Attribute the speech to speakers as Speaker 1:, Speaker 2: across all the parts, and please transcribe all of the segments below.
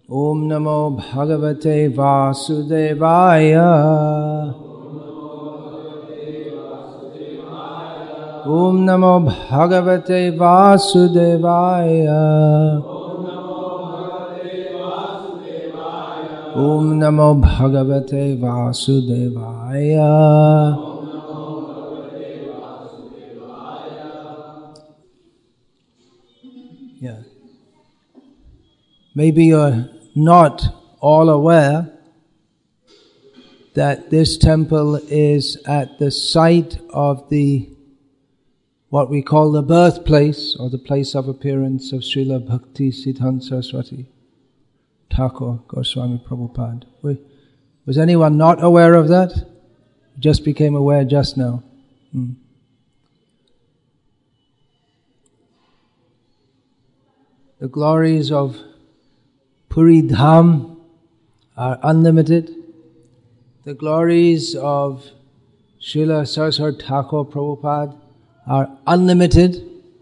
Speaker 1: Om Namo Bhagavate Vasudevaya. Om Namo Bhagavate Vasudevaya. Om Namo Bhagavate Vasudevaya. Yeah. Maybe you're not all aware that this temple is at the site of what we call the birthplace or the place of appearance of Srila Bhakti Siddhanta Saraswati Thakur Goswami Prabhupada. Was anyone not aware of that? Just became aware just now. The glories of Puri Dham are unlimited. The glories of Srila Saraswati Thakur Prabhupada are unlimited.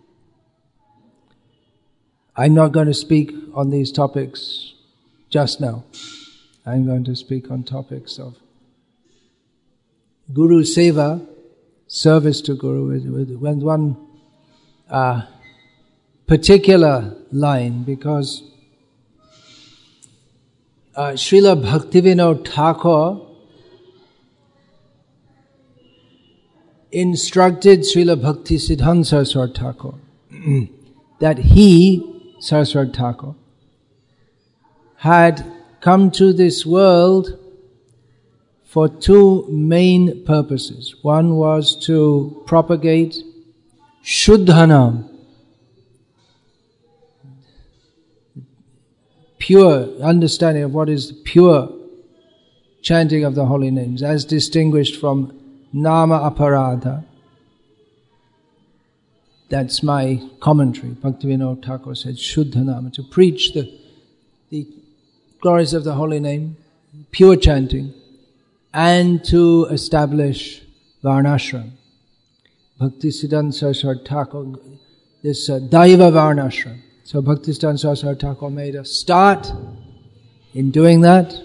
Speaker 1: I'm not going to speak on these topics just now. I'm going to speak on topics of Guru Seva, service to Guru, with one particular line, because Srila Bhaktivinoda Thakur instructed Srila Bhakti Siddhanta Saraswati Thakur that he, Saraswati Thakur, had come to this world for two main purposes. One was to propagate Shuddhanam, pure understanding of what is pure chanting of the holy names, as distinguished from Nama Aparadha. That's my commentary. Bhaktivinoda Thakur said Shuddhanama, to preach the glories of the holy name, pure chanting, and to establish Varnashram. Bhakti Siddhanta Saraswati Thakur, this Daiva Varnashram. So Bhakti Siddhanta Saraswati Thakur made a start in doing that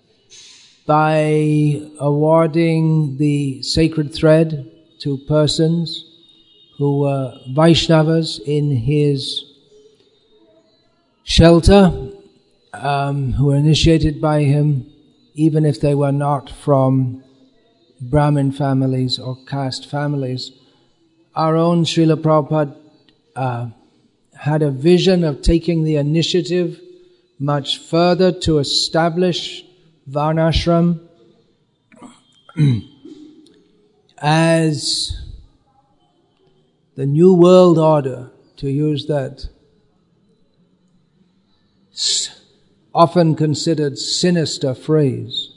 Speaker 1: by awarding the sacred thread to persons who were Vaishnavas in his shelter, who were initiated by him, even if they were not from Brahmin families or caste families. Our own Srila Prabhupada had a vision of taking the initiative much further to establish Varnashram as the New World Order, to use that often considered sinister phrase.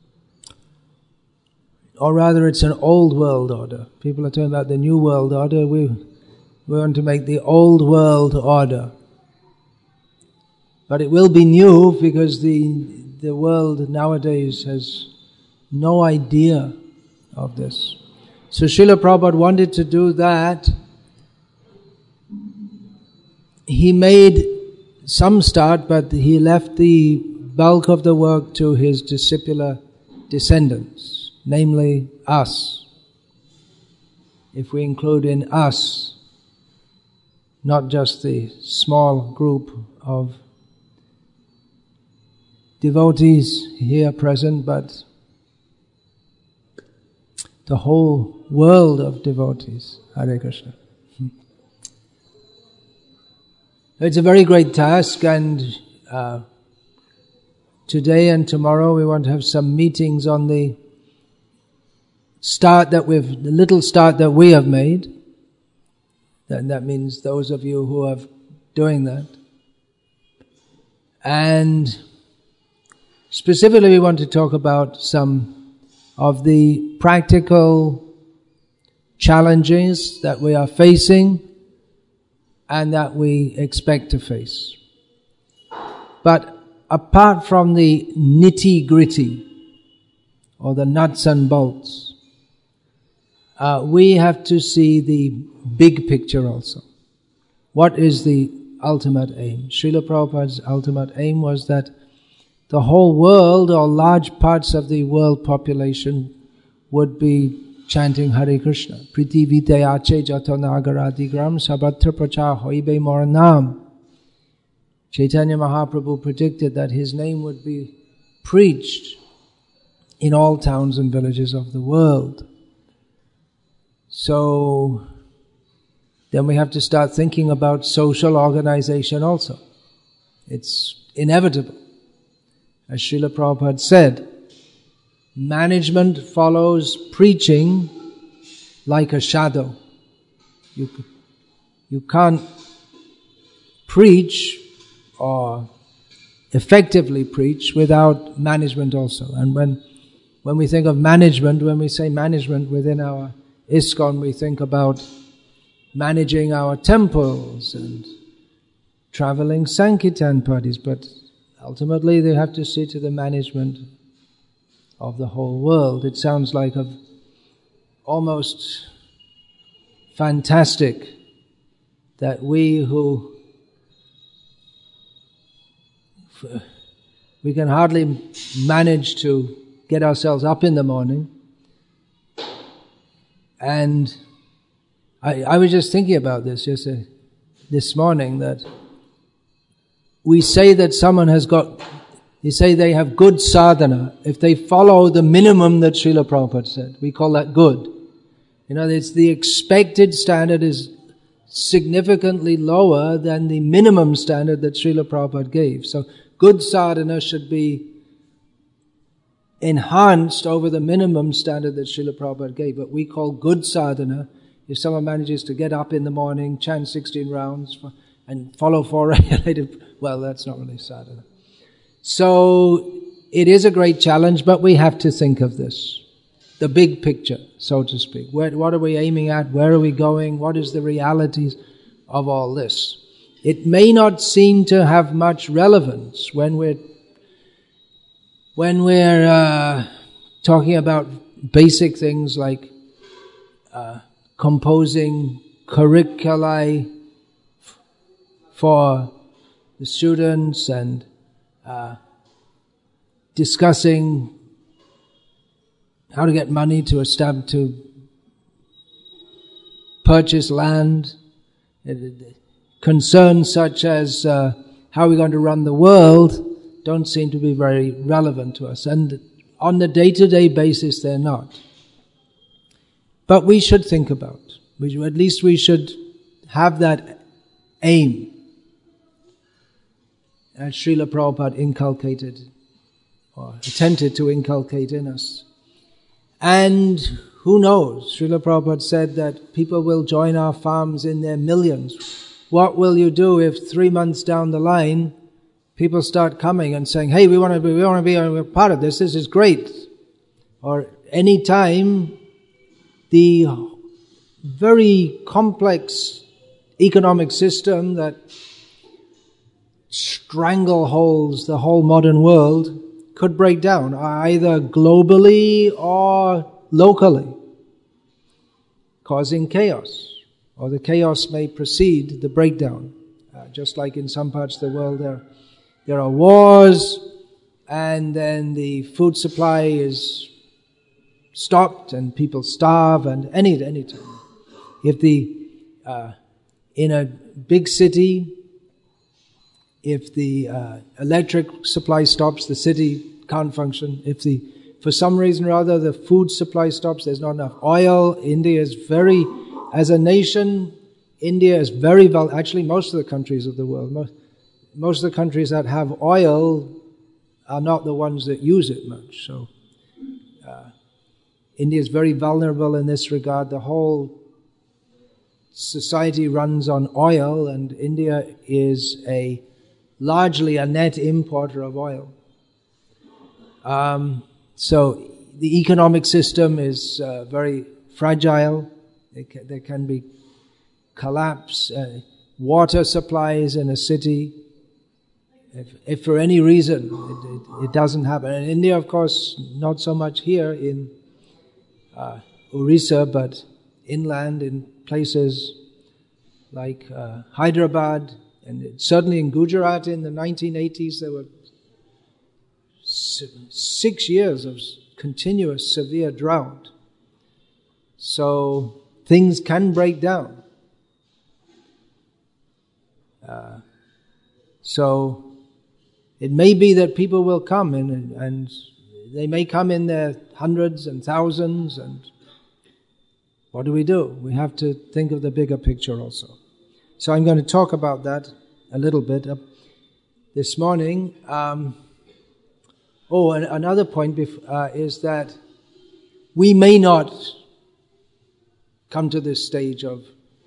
Speaker 1: Or rather, it's an old world order. People are talking about the New World Order. We want to make the old world order. But it will be new because the world nowadays has no idea of this. So Srila Prabhupada wanted to do that. He made some start, but he left the bulk of the work to his discipular descendants, namely us. If we include in us not just the small group of devotees here present, but the whole world of devotees. Hare Krishna. It's a very great task, and today and tomorrow we want to have some meetings on the little start that we have made. That means those of you who are doing that. And specifically we want to talk about some of the practical challenges that we are facing and that we expect to face. But apart from the nitty-gritty or the nuts and bolts, we have to see the big picture also. What is the ultimate aim? Srila Prabhupada's ultimate aim was that the whole world or large parts of the world population would be chanting Hare Krishna. Priti vitayache jato nagaradigram sabatra pracha hoibe moranam. Chaitanya Mahaprabhu predicted that his name would be preached in all towns and villages of the world. So then we have to start thinking about social organization also. It's inevitable. As Srila Prabhupada said, management follows preaching like a shadow. You can't preach or effectively preach without management also. And when we think of management, when we say management within our ISKCON, we think about managing our temples and traveling Sankirtan parties, but ultimately they have to see to the management of the whole world. It sounds like almost fantastic that we can hardly manage to get ourselves up in the morning. And I was just thinking about this this morning, that we say that someone you say they have good sadhana if they follow the minimum that Srila Prabhupada said. We call that good. It's the expected standard is significantly lower than the minimum standard that Srila Prabhupada gave. So good sadhana should be enhanced over the minimum standard that Srila Prabhupada gave. But we call good sadhana if someone manages to get up in the morning, chant 16 rounds, and follow 4 regulated. Well, that's not really sadhana. So it is a great challenge, but we have to think of this, the big picture, so to speak. What are we aiming at? Where are we going? What is the realities of all this? It may not seem to have much relevance when we're talking about basic things like composing curricula for the students and discussing how to get money to purchase land. Concerns such as how are we going to run the world don't seem to be very relevant to us. And on the day-to-day basis, they're not. But we should think about, at least we should have that aim, as Srila Prabhupada inculcated or attempted to inculcate in us. And who knows, Srila Prabhupada said that people will join our farms in their millions. What will you do if 3 months down the line, people start coming and saying, hey, we want to be a part of this is great. Or any time the very complex economic system that strangleholds the whole modern world could break down, either globally or locally, causing chaos. Or the chaos may precede the breakdown. Just like in some parts of the world there are wars, and then the food supply is stopped and people starve, and any time. If in a big city, if the electric supply stops, the city can't function. If for some reason or other the food supply stops, there's not enough oil. India is as a nation, India is actually most of the countries of the world, most of the countries that have oil are not the ones that use it much. So India is very vulnerable in this regard. The whole society runs on oil, and India is largely a net importer of oil. So the economic system is very fragile. There can be collapse. Water supplies in a city, if for any reason it doesn't happen. In India, of course, not so much here in Orissa, but inland in places like Hyderabad, and certainly in Gujarat in the 1980s there were 6 years of continuous severe drought. So things can break down. So it may be that people will come and they may come in their hundreds and thousands, and what do? We have to think of the bigger picture also. So I'm going to talk about that a little bit this morning. And another point is that we may not come to this stage of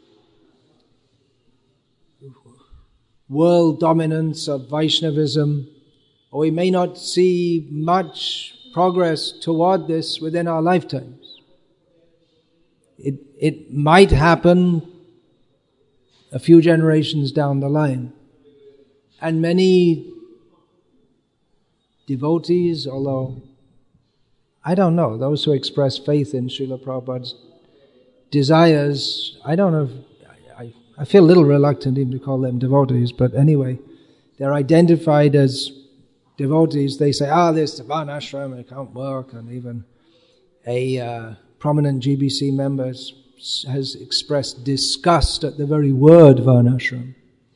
Speaker 1: world dominance of Vaishnavism, or we may not see much progress toward this within our lifetimes. It might happen a few generations down the line. And many devotees, although I don't know, those who express faith in Srila Prabhupada's desires, I don't know, I feel a little reluctant even to call them devotees, but anyway, they're identified as devotees. They say, this Varnashram, it can't work, and even a prominent GBC member has expressed disgust at the very word Varnashram.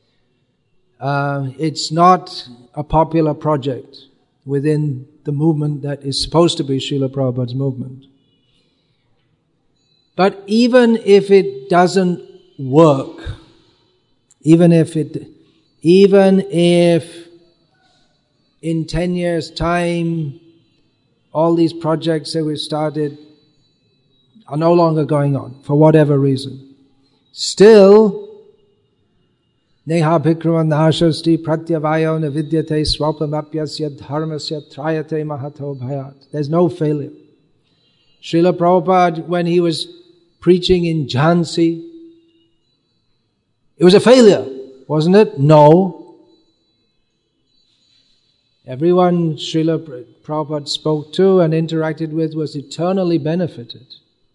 Speaker 1: It's not a popular project within the movement that is supposed to be Srila Prabhupada's movement. But even if it doesn't work, even if in 10 years' time all these projects that we've started are no longer going on for whatever reason, still neha bhikravan nahashasti pratyavayo navidyate swapamapyasya dharmasya trayate mahato bhayat. There's no failure. Srila Prabhupada, when he was preaching in Jhansi, it was a failure, wasn't it? No. Everyone Srila Prabhupada spoke to and interacted with was eternally benefited.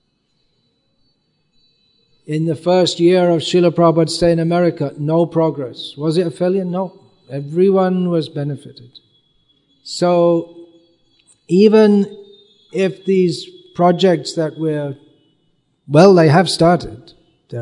Speaker 1: In the first year of Srila Prabhupada's stay in America, no progress. Was it a failure? No. Everyone was benefited. So, even if these projects that they have started,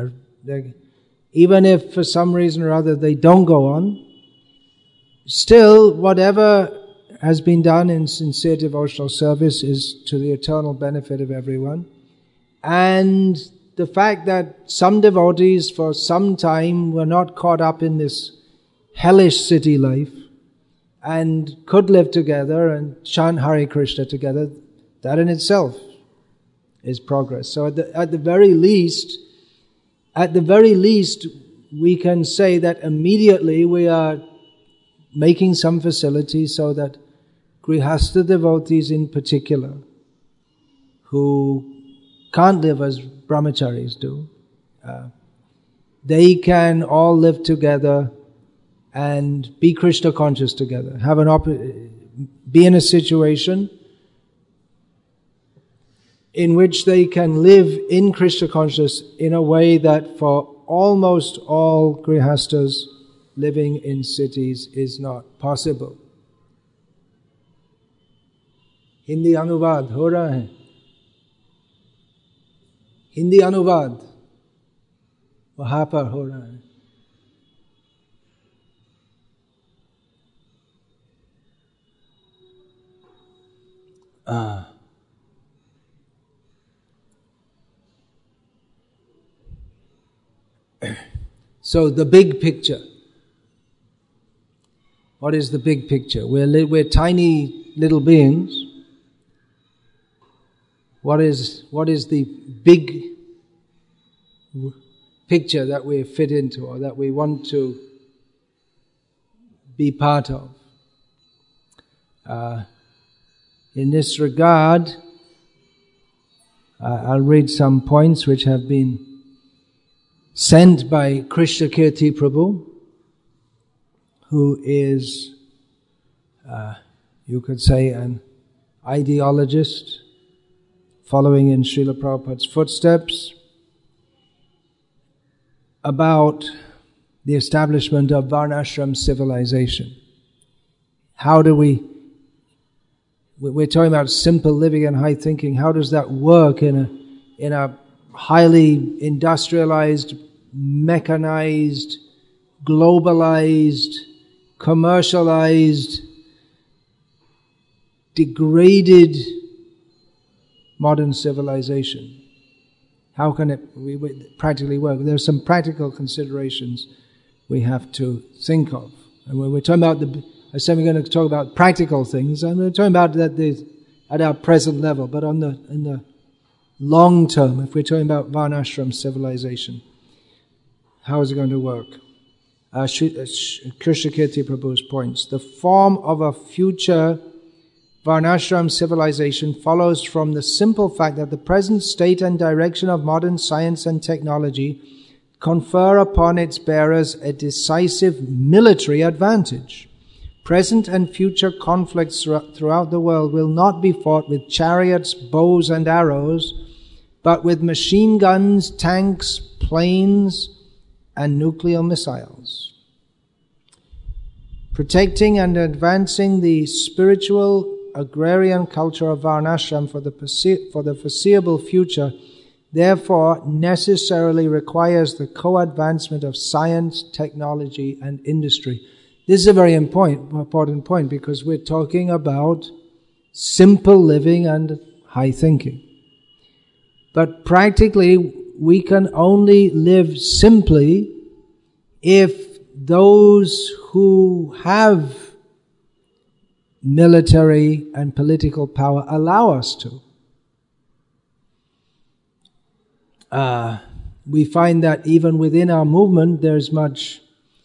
Speaker 1: even if for some reason or other they don't go on, still whatever has been done in sincere devotional service is to the eternal benefit of everyone. And the fact that some devotees for some time were not caught up in this hellish city life and could live together and chant Hare Krishna together, that in itself is progress. So at the very least, we can say that immediately we are making some facilities so that Grihastha devotees in particular, who can't live as brahmacharis do, they can all live together and be Krishna conscious together, be in a situation in which they can live in Krishna consciousness in a way that for almost all Grihasthas living in cities is not possible. Hindi अनुवाद हो रहा है, हिंदी अनुवाद वहाँ पर हो रहा है. So the big picture. What is the big picture? We're tiny little beings. What is the big picture that we fit into or that we want to be part of? In this regard, I'll read some points which have been sent by Krishna Kirti Prabhu, who is, you could say, an ideologist following in Srila Prabhupada's footsteps, about the establishment of Varnashram civilization. How do we we're talking about simple living and high thinking. How does that work in a highly industrialized, mechanized, globalized, commercialized, degraded modern civilization? How can it practically work? There are some practical considerations we have to think of. And when we're talking about I said we're going to talk about practical things, and we're talking about that at our present level, but in the long term, if we're talking about Varnashram civilization, how is it going to work? Krishnakirti Prabhu's points. The form of a future Varnashram civilization follows from the simple fact that the present state and direction of modern science and technology confer upon its bearers a decisive military advantage. Present and future conflicts throughout the world will not be fought with chariots, bows and arrows, but with machine guns, tanks, planes, and nuclear missiles. Protecting and advancing the spiritual agrarian culture of Varnashram for the foreseeable future therefore necessarily requires the co-advancement of science, technology, and industry. This is a very important point because we're talking about simple living and high thinking. But practically, we can only live simply if those who have military and political power allow us to. We find that even within our movement there's much,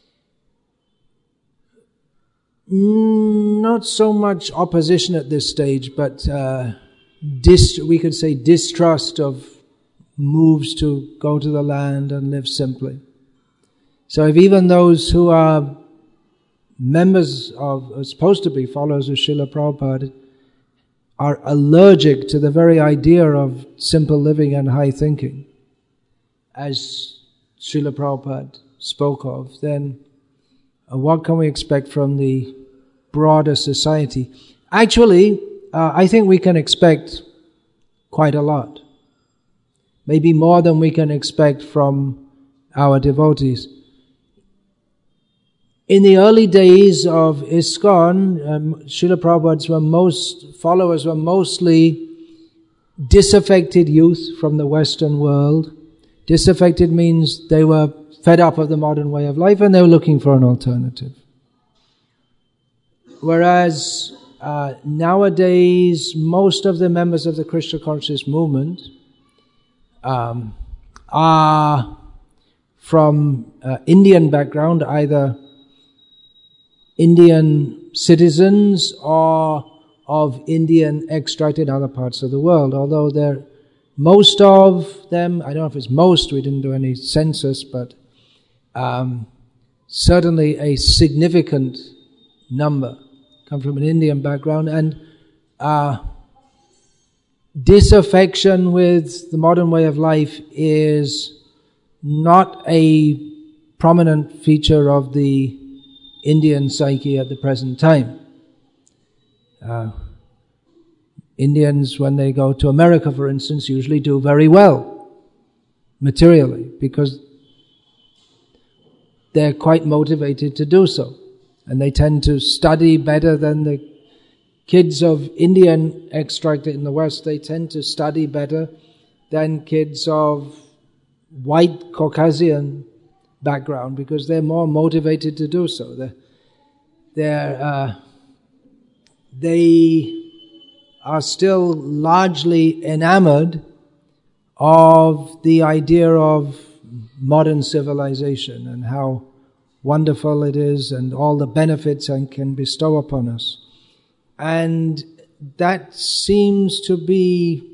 Speaker 1: not so much opposition at this stage, but we could say distrust of moves to go to the land and live simply. So if even those who are members of, are supposed to be followers of Srila Prabhupada, are allergic to the very idea of simple living and high thinking, as Srila Prabhupada spoke of, then what can we expect from the broader society? Actually, I think we can expect quite a lot. Maybe more than we can expect from our devotees. In the early days of ISKCON, Srila Prabhupada's followers were mostly disaffected youth from the Western world. Disaffected means they were fed up of the modern way of life and they were looking for an alternative. Whereas nowadays, most of the members of the Krishna conscious movement are from Indian background, either Indian citizens or of Indian extract in other parts of the world. Although most of them, I don't know if it's most, we didn't do any census, but certainly a significant number come from an Indian background, and disaffection with the modern way of life is not a prominent feature of the Indian psyche at the present time. Indians, when they go to America, for instance, usually do very well materially because they're quite motivated to do so. And they tend to study better than the kids of Indian extract in the West. They tend to study better than kids of white Caucasian background because they're more motivated to do so. They are still largely enamored of the idea of modern civilization and how wonderful it is and all the benefits it can bestow upon us. And that seems to be,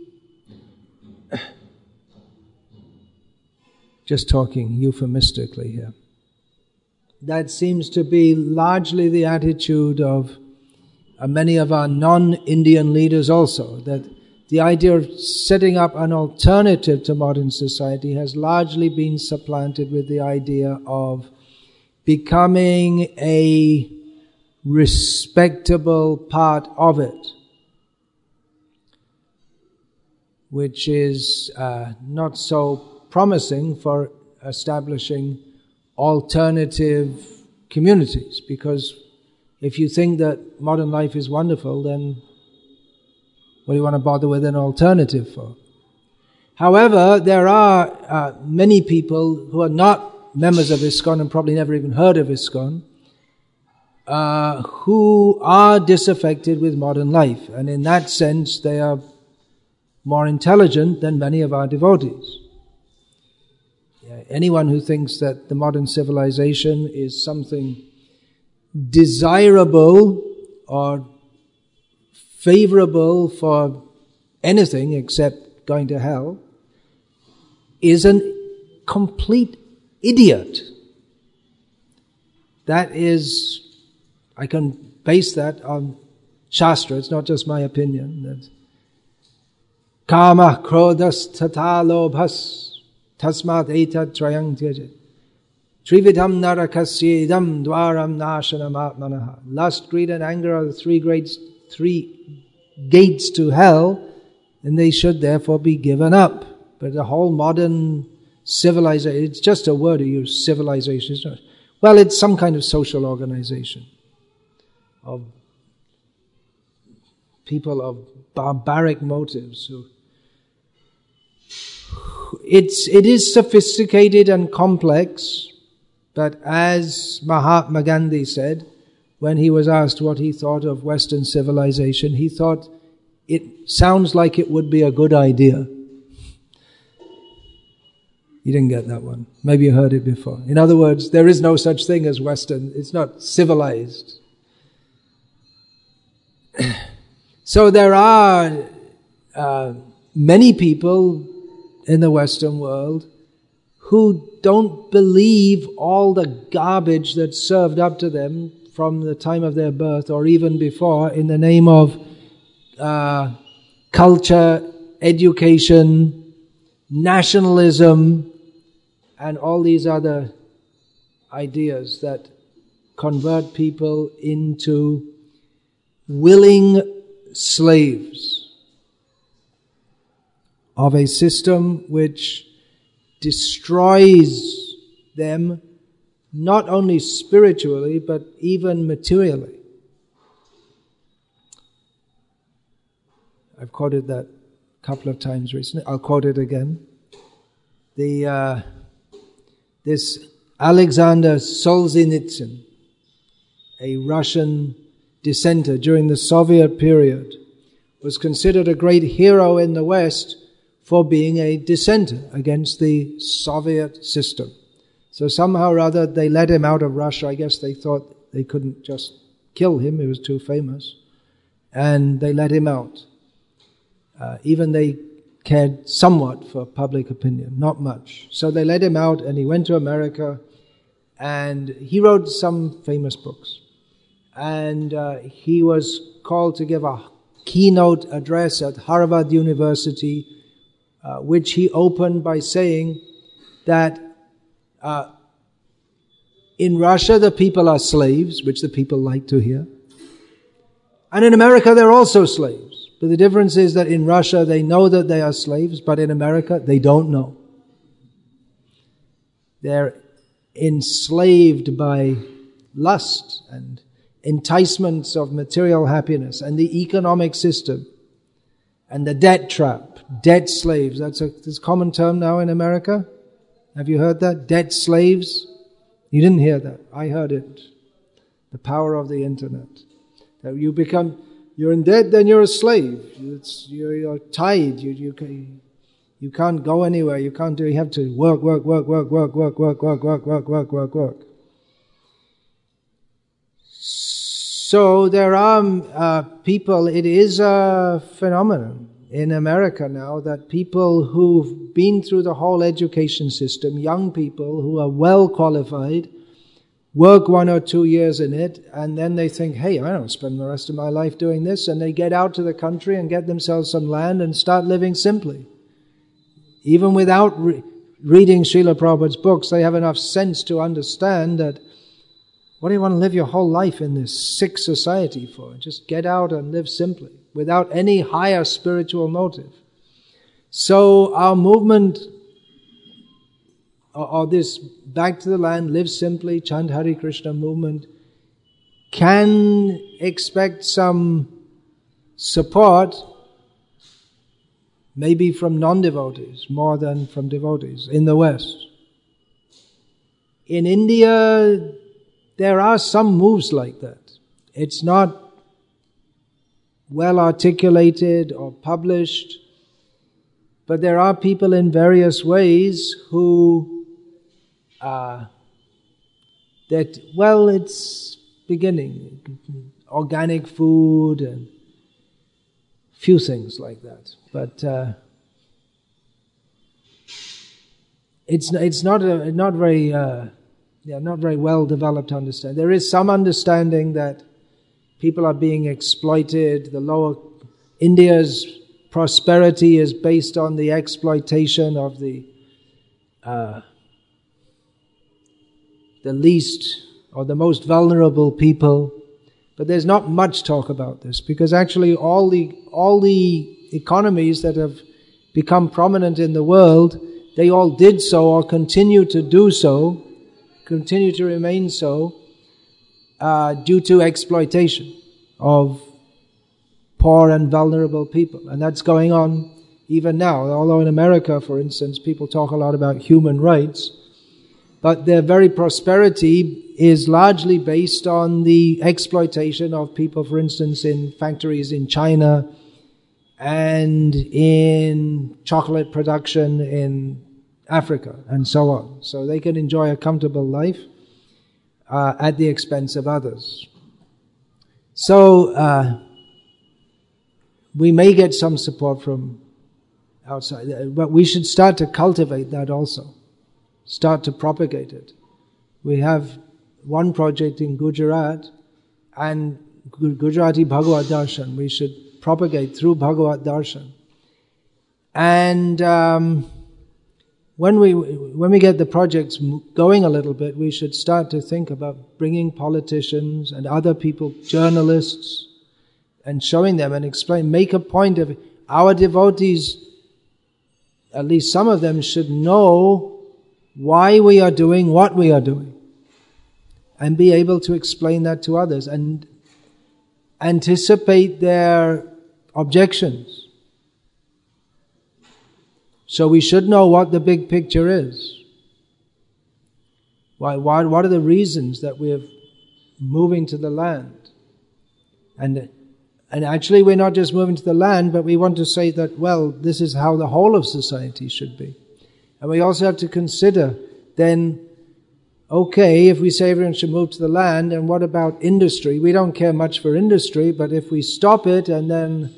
Speaker 1: just talking euphemistically here, that seems to be largely the attitude of many of our non-Indian leaders also, that the idea of setting up an alternative to modern society has largely been supplanted with the idea of becoming a respectable part of it. which is not so promising for establishing alternative communities. Because if you think that modern life is wonderful, then what do you want to bother with an alternative for? However, there are many people who are not members of ISKCON and probably never even heard of ISKCON, who are disaffected with modern life. And in that sense, they are more intelligent than many of our devotees. Anyone who thinks that the modern civilization is something desirable or favorable for anything except going to hell is a complete idiot. That is, I can base that on Shastra, it's not just my opinion. That's Kama krodhas tata lobhas tasmat etat trayang tyajet trividham narakasyedam dwaram nashanam atmanaha. Lust, greed and anger are the three gates to hell, and they should therefore be given up. But the whole modern civilization, it's just a word to use, civilization. It's not. Well, it's some kind of social organization of people of barbaric motives. It is sophisticated and complex, but as Mahatma Gandhi said, when he was asked what he thought of Western civilization, he thought it sounds like it would be a good idea. You didn't get that one. Maybe you heard it before. In other words, there is no such thing as Western. It's not civilized. So there are many people in the Western world who don't believe all the garbage that's served up to them from the time of their birth or even before in the name of culture, education, nationalism, and all these other ideas that convert people into willing slaves of a system which destroys them not only spiritually but even materially. I've quoted that a couple of times recently. I'll quote it again. This Alexander Solzhenitsyn, a Russian dissenter during the Soviet period, was considered a great hero in the West for being a dissenter against the Soviet system. So somehow or other they let him out of Russia. I guess they thought they couldn't just kill him, he was too famous. And they let him out. Even they cared somewhat for public opinion, not much. So they let him out and he went to America and he wrote some famous books. And he was called to give a keynote address at Harvard University, which he opened by saying that in Russia the people are slaves, which the people like to hear. And in America they're also slaves. But the difference is that in Russia they know that they are slaves, but in America they don't know. They're enslaved by lust and enticements of material happiness and the economic system and the debt trap, debt slaves. That's a common term now in America. Have you heard that? Debt slaves? You didn't hear that. I heard it. The power of the internet. That you're in debt, then you're a slave. You're tied. You can't go anywhere. You have to work. So there are people, it is a phenomenon in America now that people who've been through the whole education system, young people who are well qualified, work 1 or 2 years in it, and then they think, hey, I don't spend the rest of my life doing this, and they get out to the country and get themselves some land and start living simply. Even without reading Srila Prabhupada's books, they have enough sense to understand that what do you want to live your whole life in this sick society for? Just get out and live simply, without any higher spiritual motive. So our movement, or this Back to the Land, Live Simply, Chant Hare Krishna movement, can expect some support, maybe from non-devotees, more than from devotees in the West. In India, there are some moves like that. It's not well articulated or published, but there are people in various ways who it's beginning. Organic food and few things like that. But it's not very well developed understanding. There is some understanding that people are being exploited. India's prosperity is based on the exploitation of the least or the most vulnerable people. But there's not much talk about this, because actually all the economies that have become prominent in the world, they all did so or continue to do so, continue to remain so, due to exploitation of poor and vulnerable people. And that's going on even now. Although in America, for instance, people talk a lot about human rights, but their very prosperity is largely based on the exploitation of people, for instance, in factories in China and in chocolate production in Africa and so on. So they can enjoy a comfortable life at the expense of others. So we may get some support from outside, but we should start to cultivate that also. Start to propagate it. We have one project in Gujarat, and Gujarati Bhagavad Darshan. We should propagate through Bhagavad Darshan. And when we get the projects going a little bit, we should start to think about bringing politicians and other people, journalists, and showing them and explain. Make a point of it. Our devotees, at least some of them, should know why we are doing what we are doing, and be able to explain that to others and anticipate their objections. So we should know what the big picture is. What are the reasons that we're moving to the land? And actually we're not just moving to the land, but we want to say that, well, this is how the whole of society should be. And we also have to consider then, okay, if we say everyone should move to the land, and what about industry? We don't care much for industry, but if we stop it and then,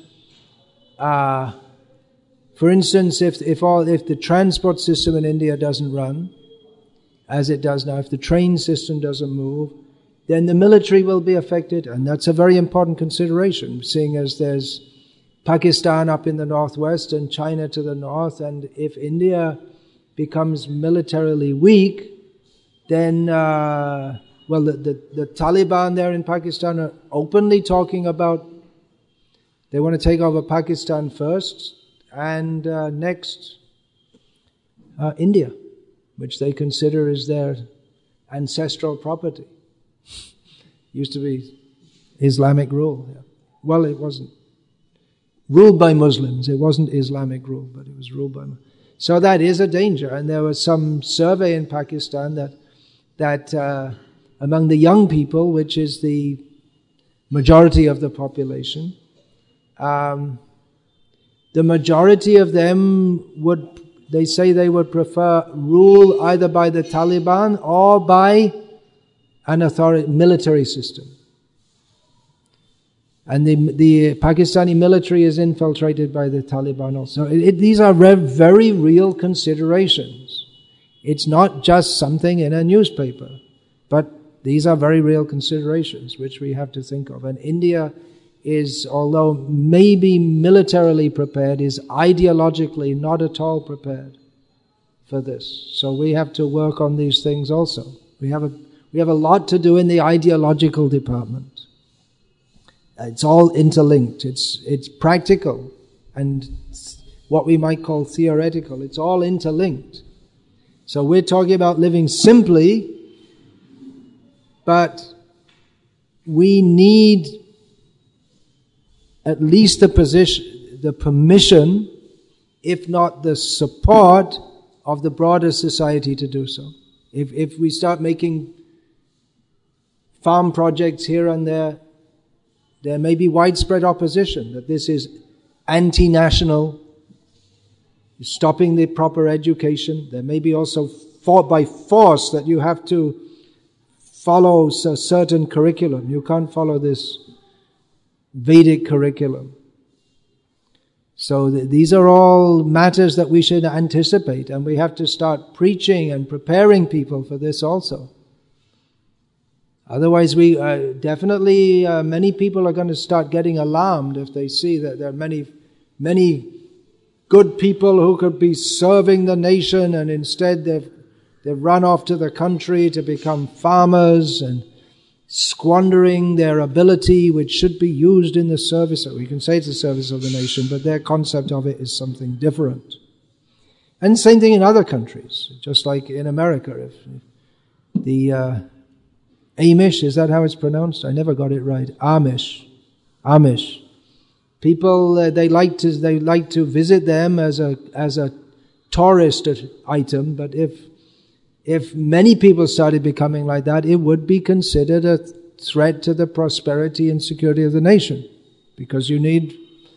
Speaker 1: for instance, if the transport system in India doesn't run, as it does now, if the train system doesn't move, then the military will be affected, and that's a very important consideration, seeing as there's Pakistan up in the northwest and China to the north, and if India becomes militarily weak, then, the Taliban there in Pakistan are openly talking about they want to take over Pakistan first, and next India, which they consider is their ancestral property. Used to be Islamic rule. Yeah. Well, it wasn't ruled by Muslims. It wasn't Islamic rule, but it was ruled by Muslims. So that is a danger. And there was some survey in Pakistan that among the young people, which is the majority of the population, the majority of them they say they would prefer rule either by the Taliban or by an military system. And the Pakistani military is infiltrated by the Taliban also. These are very real considerations. It's not just something in a newspaper, but these are very real considerations which we have to think of. And India is, although maybe militarily prepared, is ideologically not at all prepared for this. So we have to work on these things also. We have a lot to do in the ideological department. It's all interlinked. It's practical, and what we might call theoretical. It's all interlinked. So we're talking about living simply, but we need at least the permission, if not the support, of the broader society to do so. If we start making farm projects here and there may be widespread opposition that this is anti-national, stopping the proper education. There may be also by force that you have to follow a certain curriculum. You can't follow this Vedic curriculum. So these are all matters that we should anticipate, and we have to start preaching and preparing people for this also. Otherwise, we definitely many people are going to start getting alarmed if they see that there are many good people who could be serving the nation, and instead they've run off to the country to become farmers and squandering their ability, which should be used in the service. We can say it's the service of the nation, but their concept of it is something different. And same thing in other countries, just like in America. If the Amish, is that how it's pronounced? I never got it right. Amish. People, they like to visit them as a tourist item, but if many people started becoming like that, it would be considered a threat to the prosperity and security of the nation. Because you need,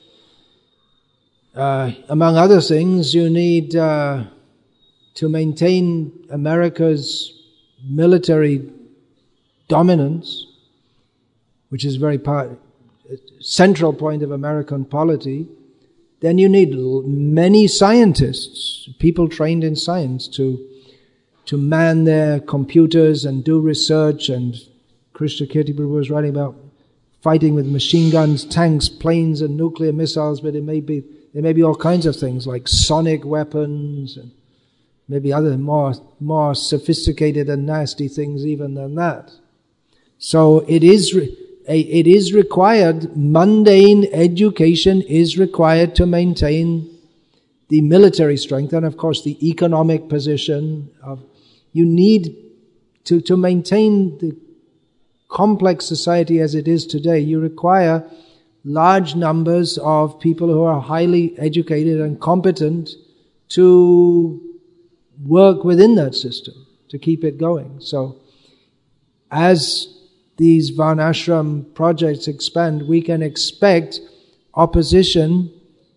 Speaker 1: among other things, you need to maintain America's military dominance, which is very central point of American polity. Then you need many scientists, people trained in science to man their computers and do research. And Krishna Kirti Prabhu was writing about fighting with machine guns, tanks, planes and nuclear missiles, but there may be all kinds of things like sonic weapons and maybe other more sophisticated and nasty things even than that. So it is required, mundane education is required to maintain the military strength and of course the economic position of. You need to maintain the complex society as it is today. You require large numbers of people who are highly educated and competent to work within that system, to keep it going. So, as these Varnashram projects expand, we can expect opposition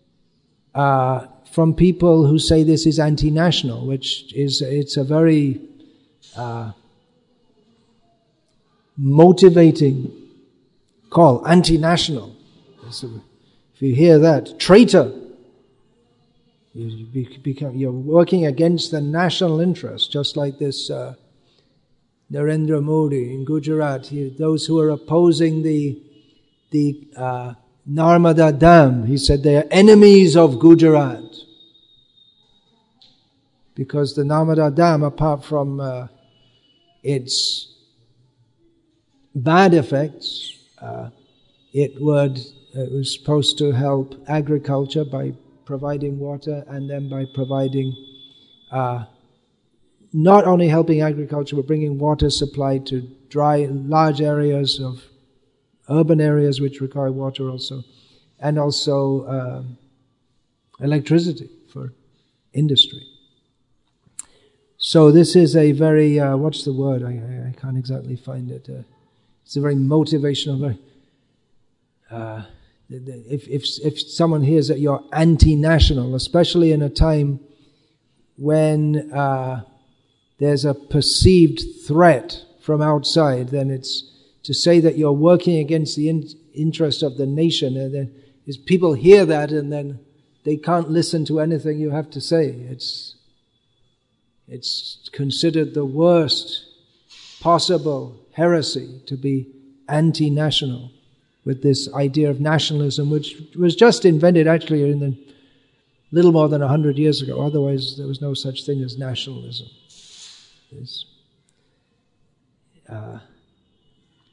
Speaker 1: from people who say this is anti-national, it's a very motivating call, anti-national. If you hear that, traitor, you're working against the national interest, just like this Narendra Modi in Gujarat. Those who are opposing the Narmada Dam, he said they are enemies of Gujarat. Because the Narmada Dam, apart from its bad effects, it was supposed to help agriculture by providing water, and then by providing, not only helping agriculture, but bringing water supply to dry large areas of urban areas which require water also, and also electricity for industry. So this is a very, what's the word? I can't exactly find it. It's a very motivational, if someone hears that you're anti-national, especially in a time when there's a perceived threat from outside, then it's to say that you're working against the interest of the nation, and then people hear that and then they can't listen to anything you have to say. It's considered the worst possible heresy to be anti-national, with this idea of nationalism, which was just invented actually in the little more than 100 years ago. Otherwise, there was no such thing as nationalism.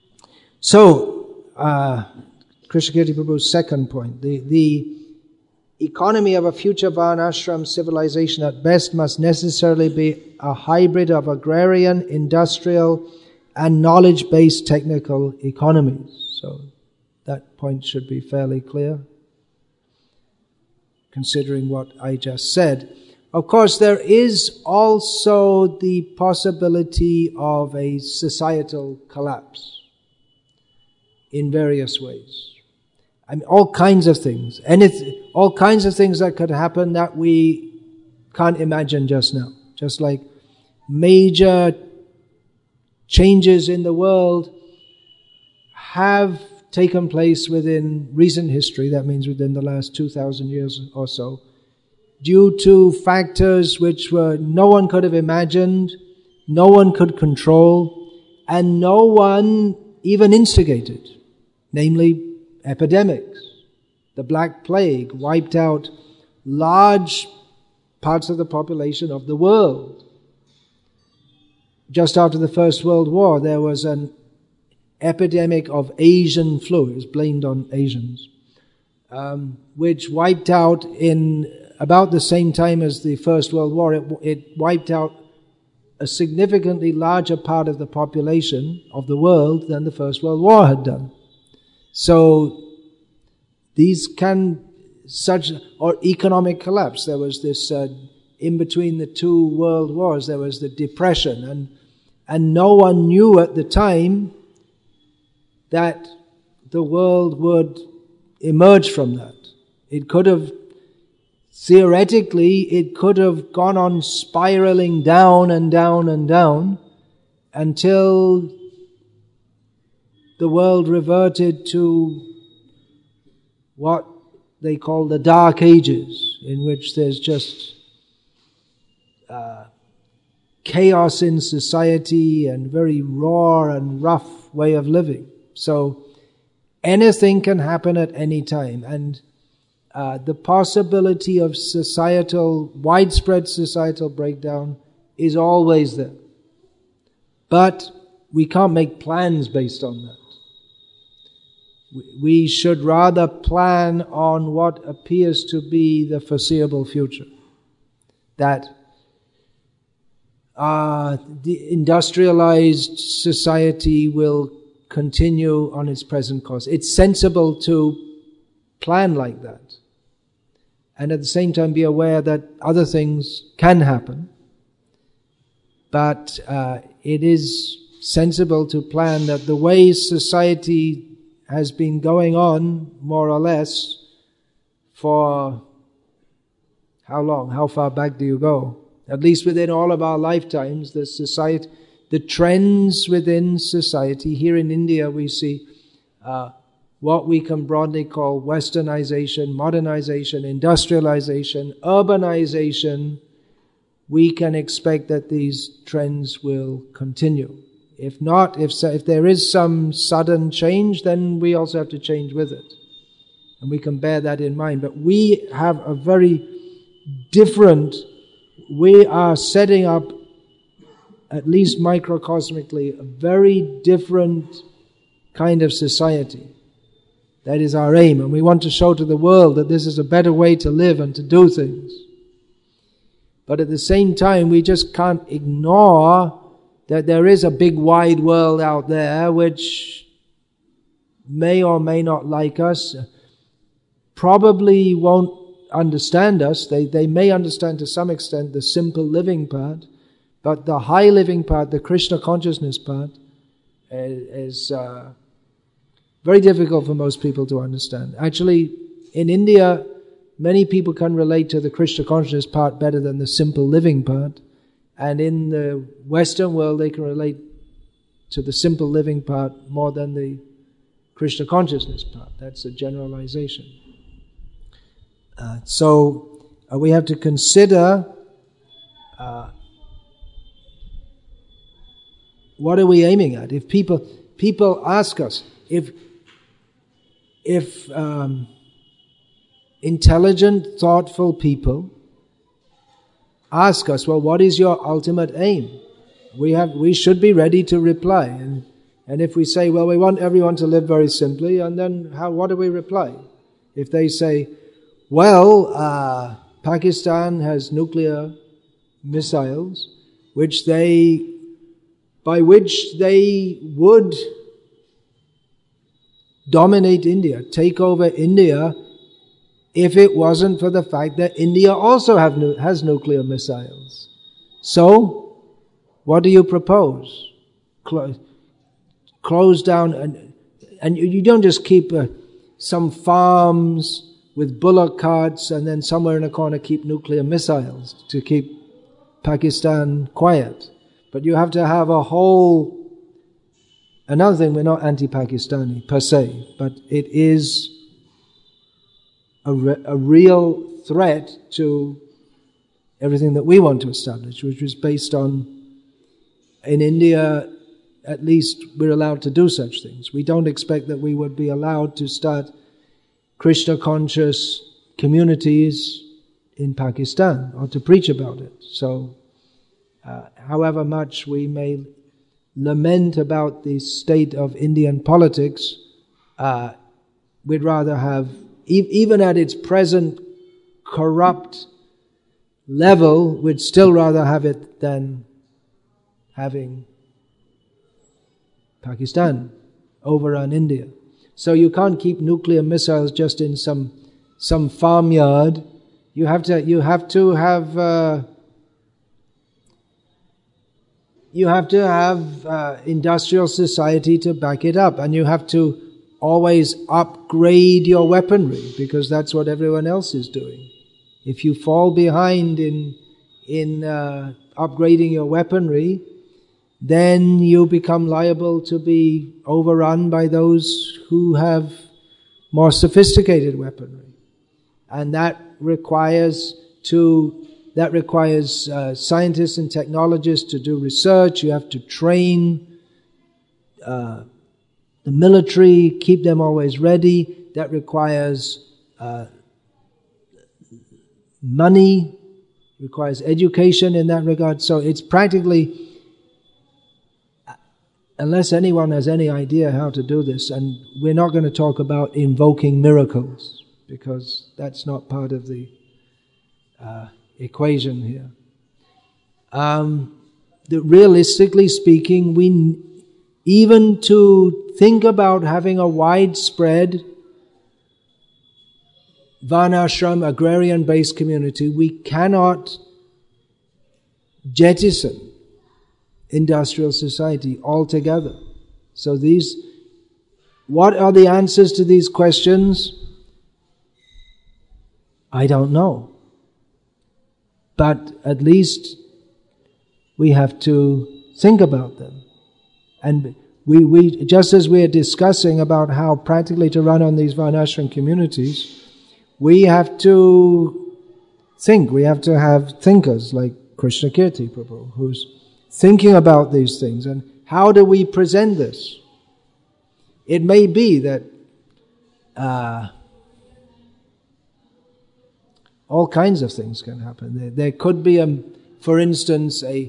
Speaker 1: So, Krishna Kirti Prabhu's second point, the economy of a future Varnashram civilization at best must necessarily be a hybrid of agrarian, industrial, and knowledge-based technical economies. So that point should be fairly clear, considering what I just said. Of course, there is also the possibility of a societal collapse in various ways. I mean, all kinds of things. All kinds of things that could happen that we can't imagine just now. Just like major changes in the world have taken place within recent history, that means within the last 2,000 years or so, due to factors which no one could have imagined, no one could control, and no one even instigated, namely epidemics. The Black Plague wiped out large parts of the population of the world. Just after the First World War, there was an epidemic of Asian flu. It was blamed on Asians, which wiped out in about the same time as the First World War. It wiped out a significantly larger part of the population of the world than the First World War had done. So these or economic collapse. There was this, in between the two world wars, there was the Depression, and no one knew at the time that the world would emerge from that. It could have, theoretically, it could have gone on spiraling down and down and down until the world reverted to what they call the Dark Ages, in which there's just chaos in society and very raw and rough way of living. So anything can happen at any time, and the possibility of widespread societal breakdown is always there. But we can't make plans based on that. We should rather plan on what appears to be the foreseeable future. That the industrialized society will continue on its present course. It's sensible to plan like that. And at the same time be aware that other things can happen. But it is sensible to plan that the way society has been going on, more or less, for how long? How far back do you go? At least within all of our lifetimes, the trends within society. Here in India, we see what we can broadly call westernization, modernization, industrialization, urbanization. We can expect that these trends will continue. If not, if there is some sudden change, then we also have to change with it. And we can bear that in mind. But we have a very different, we are setting up, at least microcosmically, a very different kind of society. That is our aim. And we want to show to the world that this is a better way to live and to do things. But at the same time, we just can't ignore that there is a big wide world out there which may or may not like us, probably won't understand us. They may understand to some extent the simple living part, but the high living part, the Krishna consciousness part, is very difficult for most people to understand. Actually, in India, many people can relate to the Krishna consciousness part better than the simple living part. And in the Western world, they can relate to the simple living part more than the Krishna consciousness part. That's a generalization. So we have to consider what are we aiming at? If people ask us, if intelligent, thoughtful people ask us, well, what is your ultimate aim? We should be ready to reply. And if we say, well, we want everyone to live very simply, and then what do we reply? If they say, Well, Pakistan has nuclear missiles, by which they would dominate India, take over India, if it wasn't for the fact that India also has nuclear missiles. So, what do you propose? Close down, and you don't just keep some farms with bullock carts and then somewhere in a corner keep nuclear missiles to keep Pakistan quiet. But you have to have another thing, we're not anti-Pakistani per se, but it is a real threat to everything that we want to establish, which is based on, in India, at least we're allowed to do such things. We don't expect that we would be allowed to start Krishna-conscious communities in Pakistan or to preach about it. So, however much we may lament about the state of Indian politics, we'd rather have, even at its present corrupt level, we'd still rather have it than having Pakistan overrun India. So you can't keep nuclear missiles just in some farmyard. You have to have industrial society to back it up, and you have to always upgrade your weaponry, because that's what everyone else is doing. If you fall behind in upgrading your weaponry, then you become liable to be overrun by those who have more sophisticated weaponry. And that requires scientists and technologists to do research. You have to train the military, keep them always ready. That requires money, requires education in that regard. So it's practically, unless anyone has any idea how to do this, and we're not going to talk about invoking miracles, because that's not part of the equation here. Realistically speaking, even to think about having a widespread Varnashram, agrarian-based community, we cannot jettison industrial society altogether. So what are the answers to these questions? I don't know. But at least we have to think about them. And we just as we are discussing about how practically to run on these Varnashram communities, we have to think. We have to have thinkers like Krishna Kirti Prabhu, who's thinking about these things. And how do we present this? It may be that all kinds of things can happen. There could be, for instance, it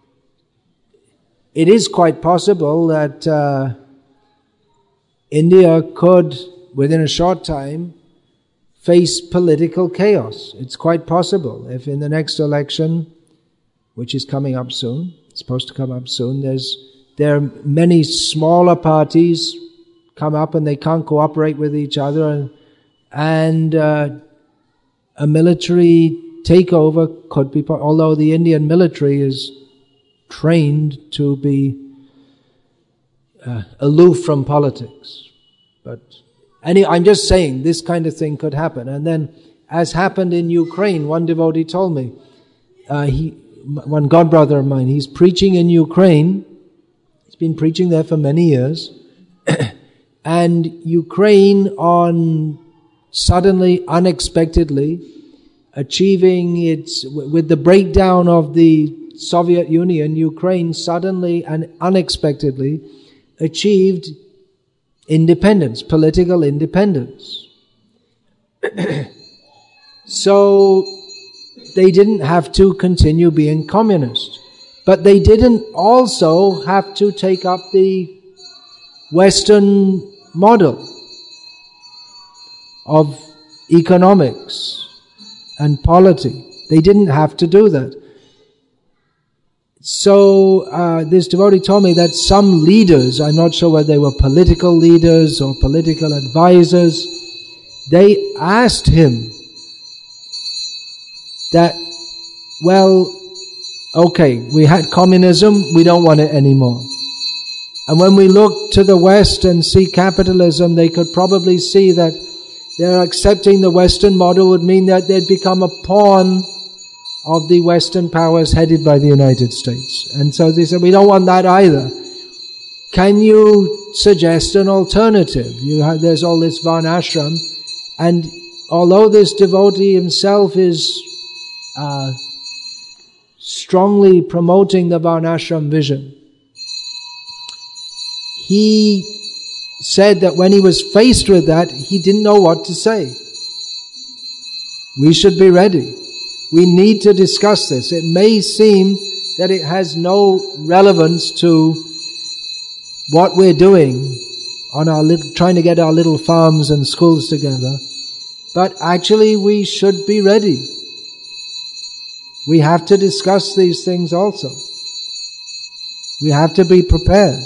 Speaker 1: is quite possible that India could, within a short time, face political chaos. It's quite possible. If in the next election, which is coming up soon, it's supposed to come up soon, there are many smaller parties come up and they can't cooperate with each other, and a military takeover could be, although the Indian military is trained to be aloof from politics. But I'm just saying this kind of thing could happen. And then, as happened in Ukraine, one devotee told me, one godbrother of mine, he's preaching in Ukraine. He's been preaching there for many years. And Ukraine, suddenly, unexpectedly, achieving with the breakdown of the Soviet Union, Ukraine suddenly and unexpectedly achieved independence, political independence. So they didn't have to continue being communist. But they didn't also have to take up the Western model of economics and polity. They didn't have to do that. So this devotee told me that some leaders, I'm not sure whether they were political leaders or political advisors, they asked him that, well, okay, we had communism, we don't want it anymore. And when we look to the West and see capitalism, they could probably see that they're accepting the Western model would mean that they'd become a pawn of the Western powers headed by the United States. And so they said, we don't want that either. Can you suggest an alternative? There's all this Varnashram, and although this devotee himself is strongly promoting the Varnashram vision, he said that when he was faced with that, he didn't know what to say. We should be ready. We need to discuss this. It may seem that it has no relevance to what we're doing on our trying to get our little farms and schools together, but actually we should be ready. We have to discuss these things also. We have to be prepared.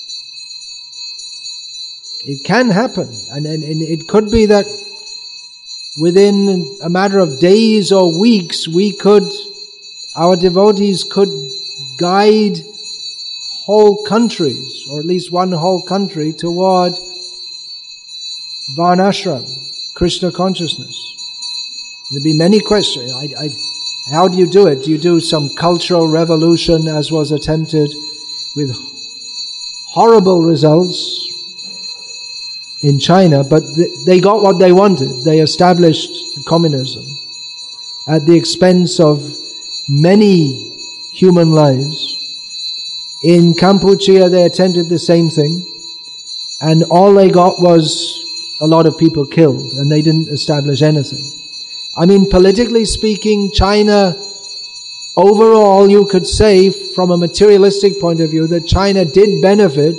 Speaker 1: It can happen, and it could be that within a matter of days or weeks, our devotees could guide whole countries, or at least one whole country, toward Varnashram, Krishna consciousness. There'd be many questions. How do you do it? Do you do some cultural revolution, as was attempted with horrible results in China? But they got what they wanted. They established communism at the expense of many human lives. In Kampuchea they attempted the same thing, and all they got was a lot of people killed, and they didn't establish anything. I mean, politically speaking, China, overall you could say from a materialistic point of view that China did benefit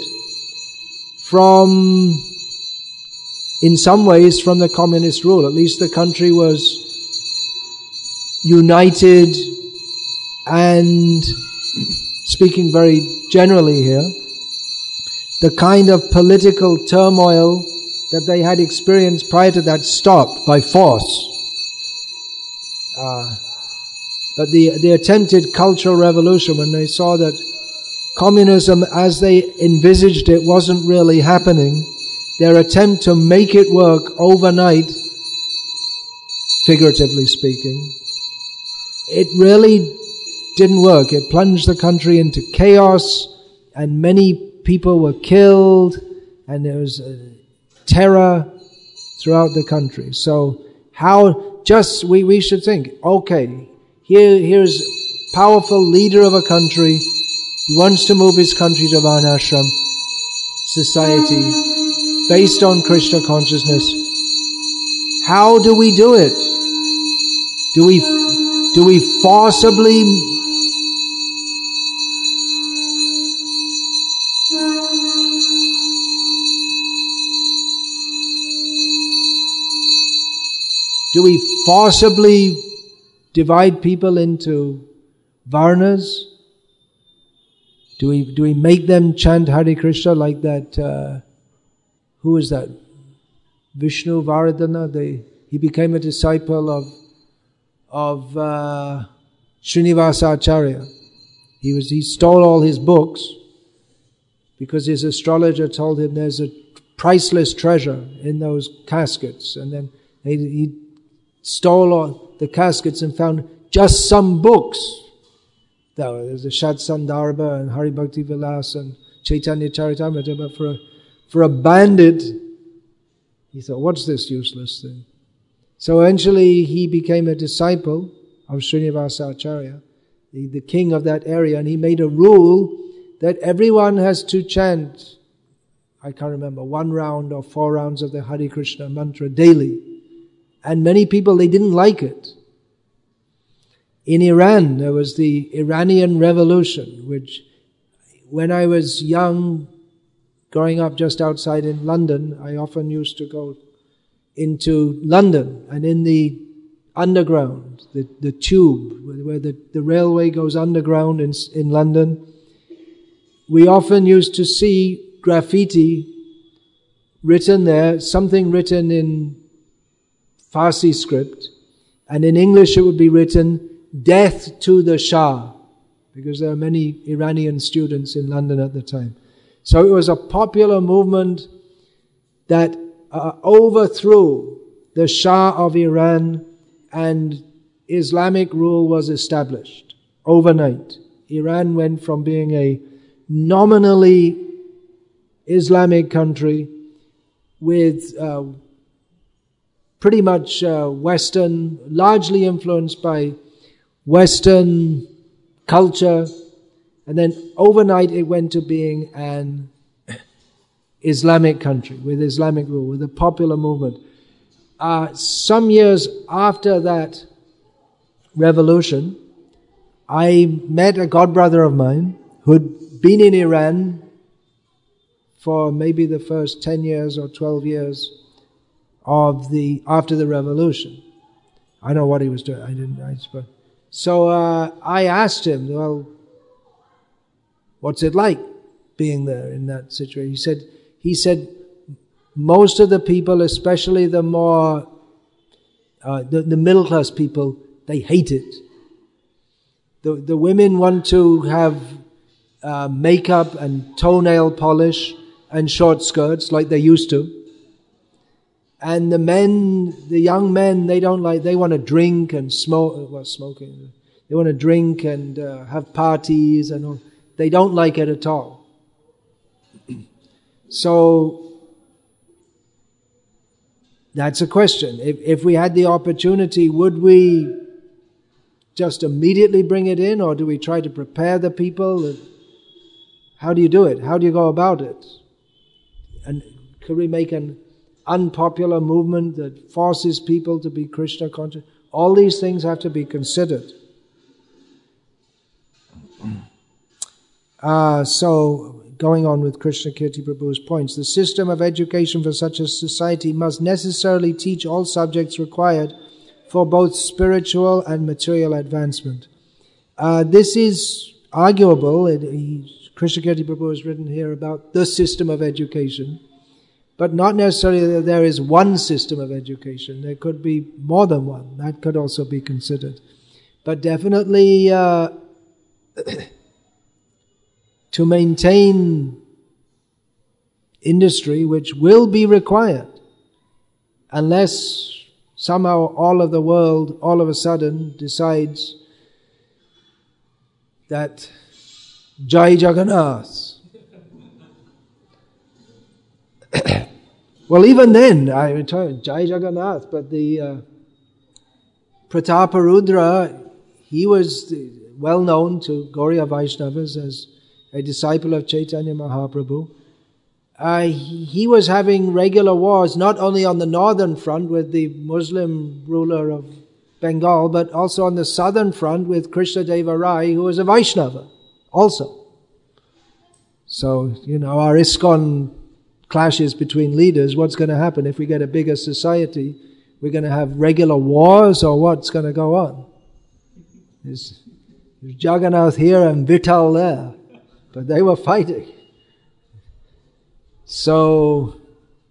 Speaker 1: from, in some ways, from the communist rule. At least the country was united, and speaking very generally here, the kind of political turmoil that they had experienced prior to that stopped by force. But the attempted cultural revolution, when they saw that communism as they envisaged it wasn't really happening, their attempt to make it work overnight, figuratively speaking, it really didn't work. It plunged the country into chaos, and many people were killed, and there was terror throughout the country. So we should think, okay, here's a powerful leader of a country. He wants to move his country to Varnashram society based on Krishna consciousness. How do we do it? Do we forcibly divide people into varnas? Do we make them chant Hare Krishna like that? Who is that? Vishnu Vardhana. He became a disciple of Srinivasa Acharya. He stole all his books because his astrologer told him there's a priceless treasure in those caskets, and then he stole all the caskets and found just some books. There's the Shatsandarbha and Hari Bhakti Vilas and Chaitanya Charitamrita, but for a bandit, he thought, what's this useless thing? So eventually he became a disciple of Srinivasa Acharya, the king of that area, and he made a rule that everyone has to chant, I can't remember, 1 round or 4 rounds of the Hare Krishna mantra daily. And many people, they didn't like it. In Iran, there was the Iranian Revolution, which when I was young, growing up just outside in London, I often used to go into London, and in the underground, the tube, where the railway goes underground in London, we often used to see graffiti written there, something written in Farsi script, and in English it would be written, "Death to the Shah," because there are many Iranian students in London at the time. So it was a popular movement that overthrew the Shah of Iran, and Islamic rule was established overnight. Iran went from being a nominally Islamic country with pretty much Western, largely influenced by Western culture, and then overnight it went to being an Islamic country with Islamic rule, with a popular movement. Some years after that revolution, I met a godbrother of mine who'd been in Iran for maybe the first 10 years or 12 years after the revolution. I know what he was doing. So I asked him, well, what's it like being there in that situation? He said, most of the people, especially the more, the middle class people, they hate it. The women want to have makeup and toenail polish and short skirts like they used to. And the young men, they want to drink and smoke, smoking. They want to drink and have parties and all. They don't like it at all. So, that's a question. If we had the opportunity, would we just immediately bring it in, or do we try to prepare the people? How do you do it? How do you go about it? And could we make an unpopular movement that forces people to be Krishna conscious? All these things have to be considered. So, going on with Krishna Kirti Prabhu's points, the system of education for such a society must necessarily teach all subjects required for both spiritual and material advancement. This is arguable. Krishna Kirti Prabhu has written here about the system of education, but not necessarily that there is one system of education. There could be more than one. That could also be considered. But definitely to maintain industry, which will be required unless somehow all of the world all of a sudden decides that Jai Jagannath. Well, even then, I would tell you, Jai Jagannath, but the Prataparudra, he was well known to Gauriya Vaishnavas as a disciple of Chaitanya Mahaprabhu. He was having regular wars, not only on the northern front with the Muslim ruler of Bengal, but also on the southern front with Krishna Deva Rai, who was a Vaishnava also. So, our ISKCON clashes between leaders, what's going to happen if we get a bigger society? We're going to have regular wars, or what's going to go on? There's Jagannath here and Vittal there, but they were fighting. So,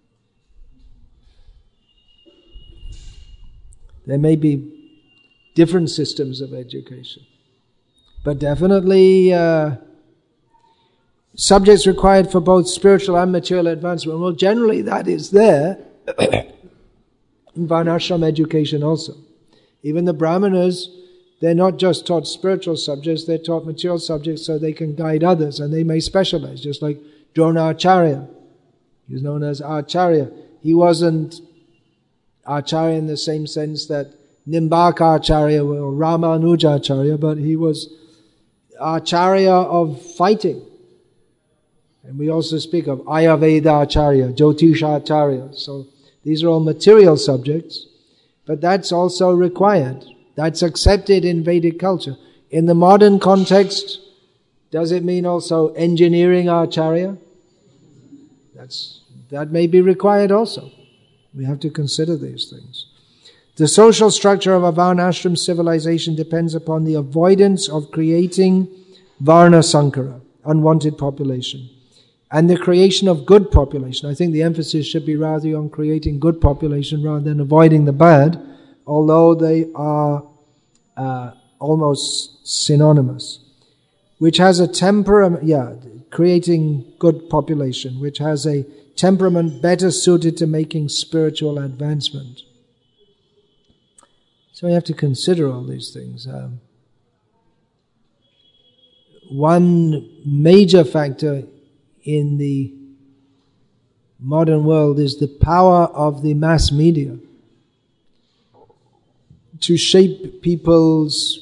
Speaker 1: there may be different systems of education, but definitely subjects required for both spiritual and material advancement. Well, generally that is there in Varnashram education also. Even the Brahmanas, they're not just taught spiritual subjects, they're taught material subjects so they can guide others, and they may specialize, just like Dronacharya. He was known as Acharya. He wasn't Acharya in the same sense that Nimbakacharya or Ramanujacharya, but he was Acharya of fighting. And we also speak of Ayurveda Acharya, Jyotisha Acharya. So these are all material subjects, but that's also required. That's accepted in Vedic culture. In the modern context, does it mean also engineering Acharya? That may be required also. We have to consider these things. The social structure of a Varnashram civilization depends upon the avoidance of creating Varna Sankara, unwanted population, and the creation of good population. I think the emphasis should be rather on creating good population rather than avoiding the bad, although they are almost synonymous. Which has a temperament, creating good population, which has a temperament better suited to making spiritual advancement. So we have to consider all these things. One major factor in the modern world is the power of the mass media to shape people's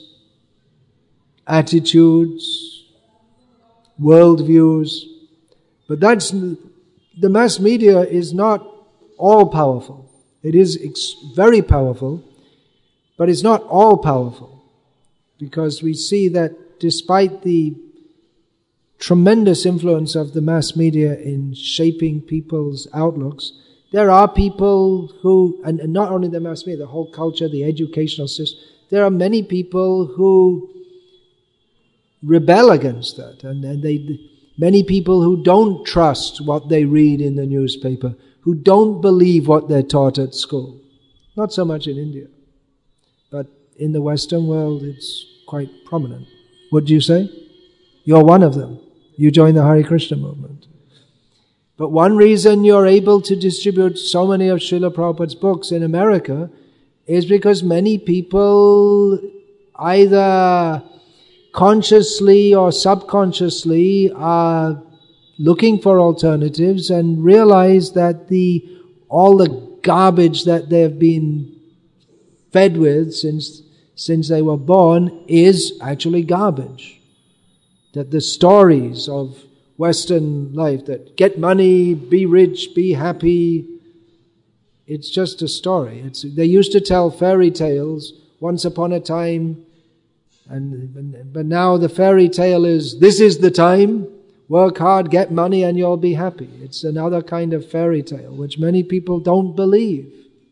Speaker 1: attitudes, worldviews. But the mass media is not all powerful. It is very powerful, but it's not all powerful, because we see that despite the tremendous influence of the mass media in shaping people's outlooks, there are people who, and not only the mass media, the whole culture, the educational system, there are many people who rebel against that, and many people who don't trust what they read in the newspaper, who don't believe what they're taught at school. Not so much in India, but in the Western world it's quite prominent. What do you say? You're one of them. You join the Hare Krishna movement. But one reason you're able to distribute so many of Srila Prabhupada's books in America is because many people either consciously or subconsciously are looking for alternatives and realize that all the garbage that they've been fed with since they were born is actually garbage. That the stories of Western life, that get money, be rich, be happy, it's just a story. They used to tell fairy tales once upon a time, but now the fairy tale is, this is the time, work hard, get money and you'll be happy. It's another kind of fairy tale which many people don't believe.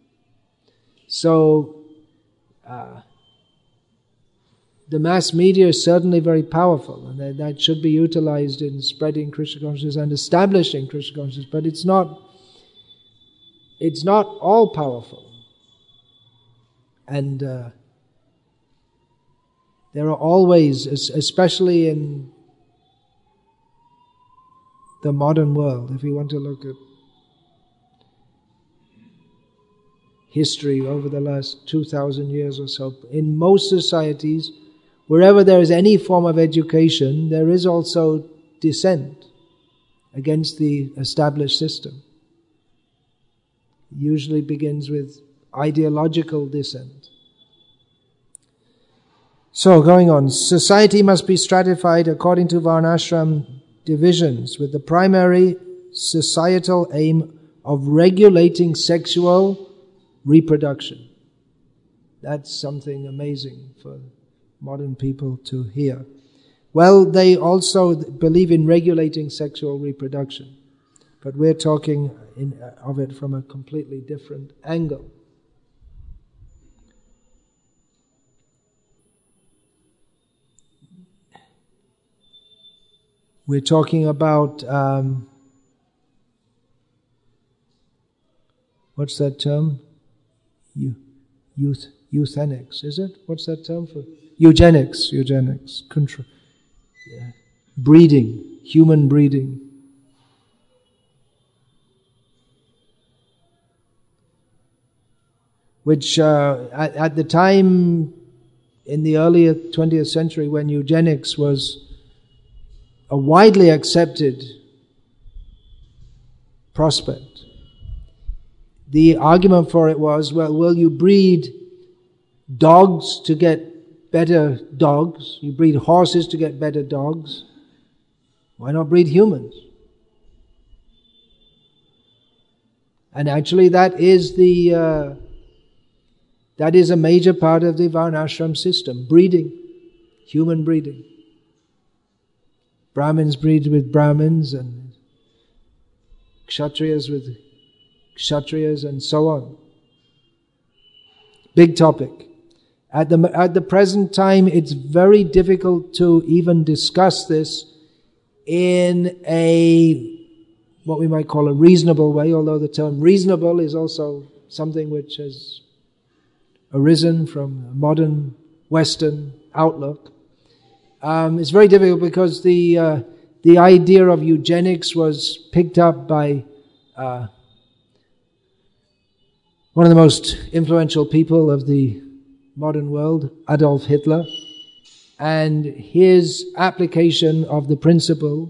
Speaker 1: So the mass media is certainly very powerful, and that should be utilized in spreading Krishna consciousness and establishing Krishna consciousness, but it's not all powerful. And there are always, especially in the modern world, if we want to look at history over the last 2,000 years or so, in most societies, wherever there is any form of education, there is also dissent against the established system. It usually begins with ideological dissent. So, going on, society must be stratified according to Varnashram divisions, with the primary societal aim of regulating sexual reproduction. That's something amazing for modern people to hear. Well, they also believe in regulating sexual reproduction, but we're talking of it from a completely different angle. We're talking about, what's that term? Euthenics, is it? What's that term for? Eugenics. Breeding, human breeding. Which at the time in the earlier 20th century, when eugenics was a widely accepted prospect, the argument for it was, well, will you breed dogs to get better dogs? You breed horses to get better dogs. Why not breed humans? And actually that is a major part of the Varnashram system, breeding, human breeding. Brahmins breed with Brahmins and Kshatriyas with Kshatriyas, and so on. Big topic. At the present time, it's very difficult to even discuss this in what we might call a reasonable way, although the term reasonable is also something which has arisen from a modern Western outlook. It's very difficult because the idea of eugenics was picked up by one of the most influential people of the modern world, Adolf Hitler, and his application of the principle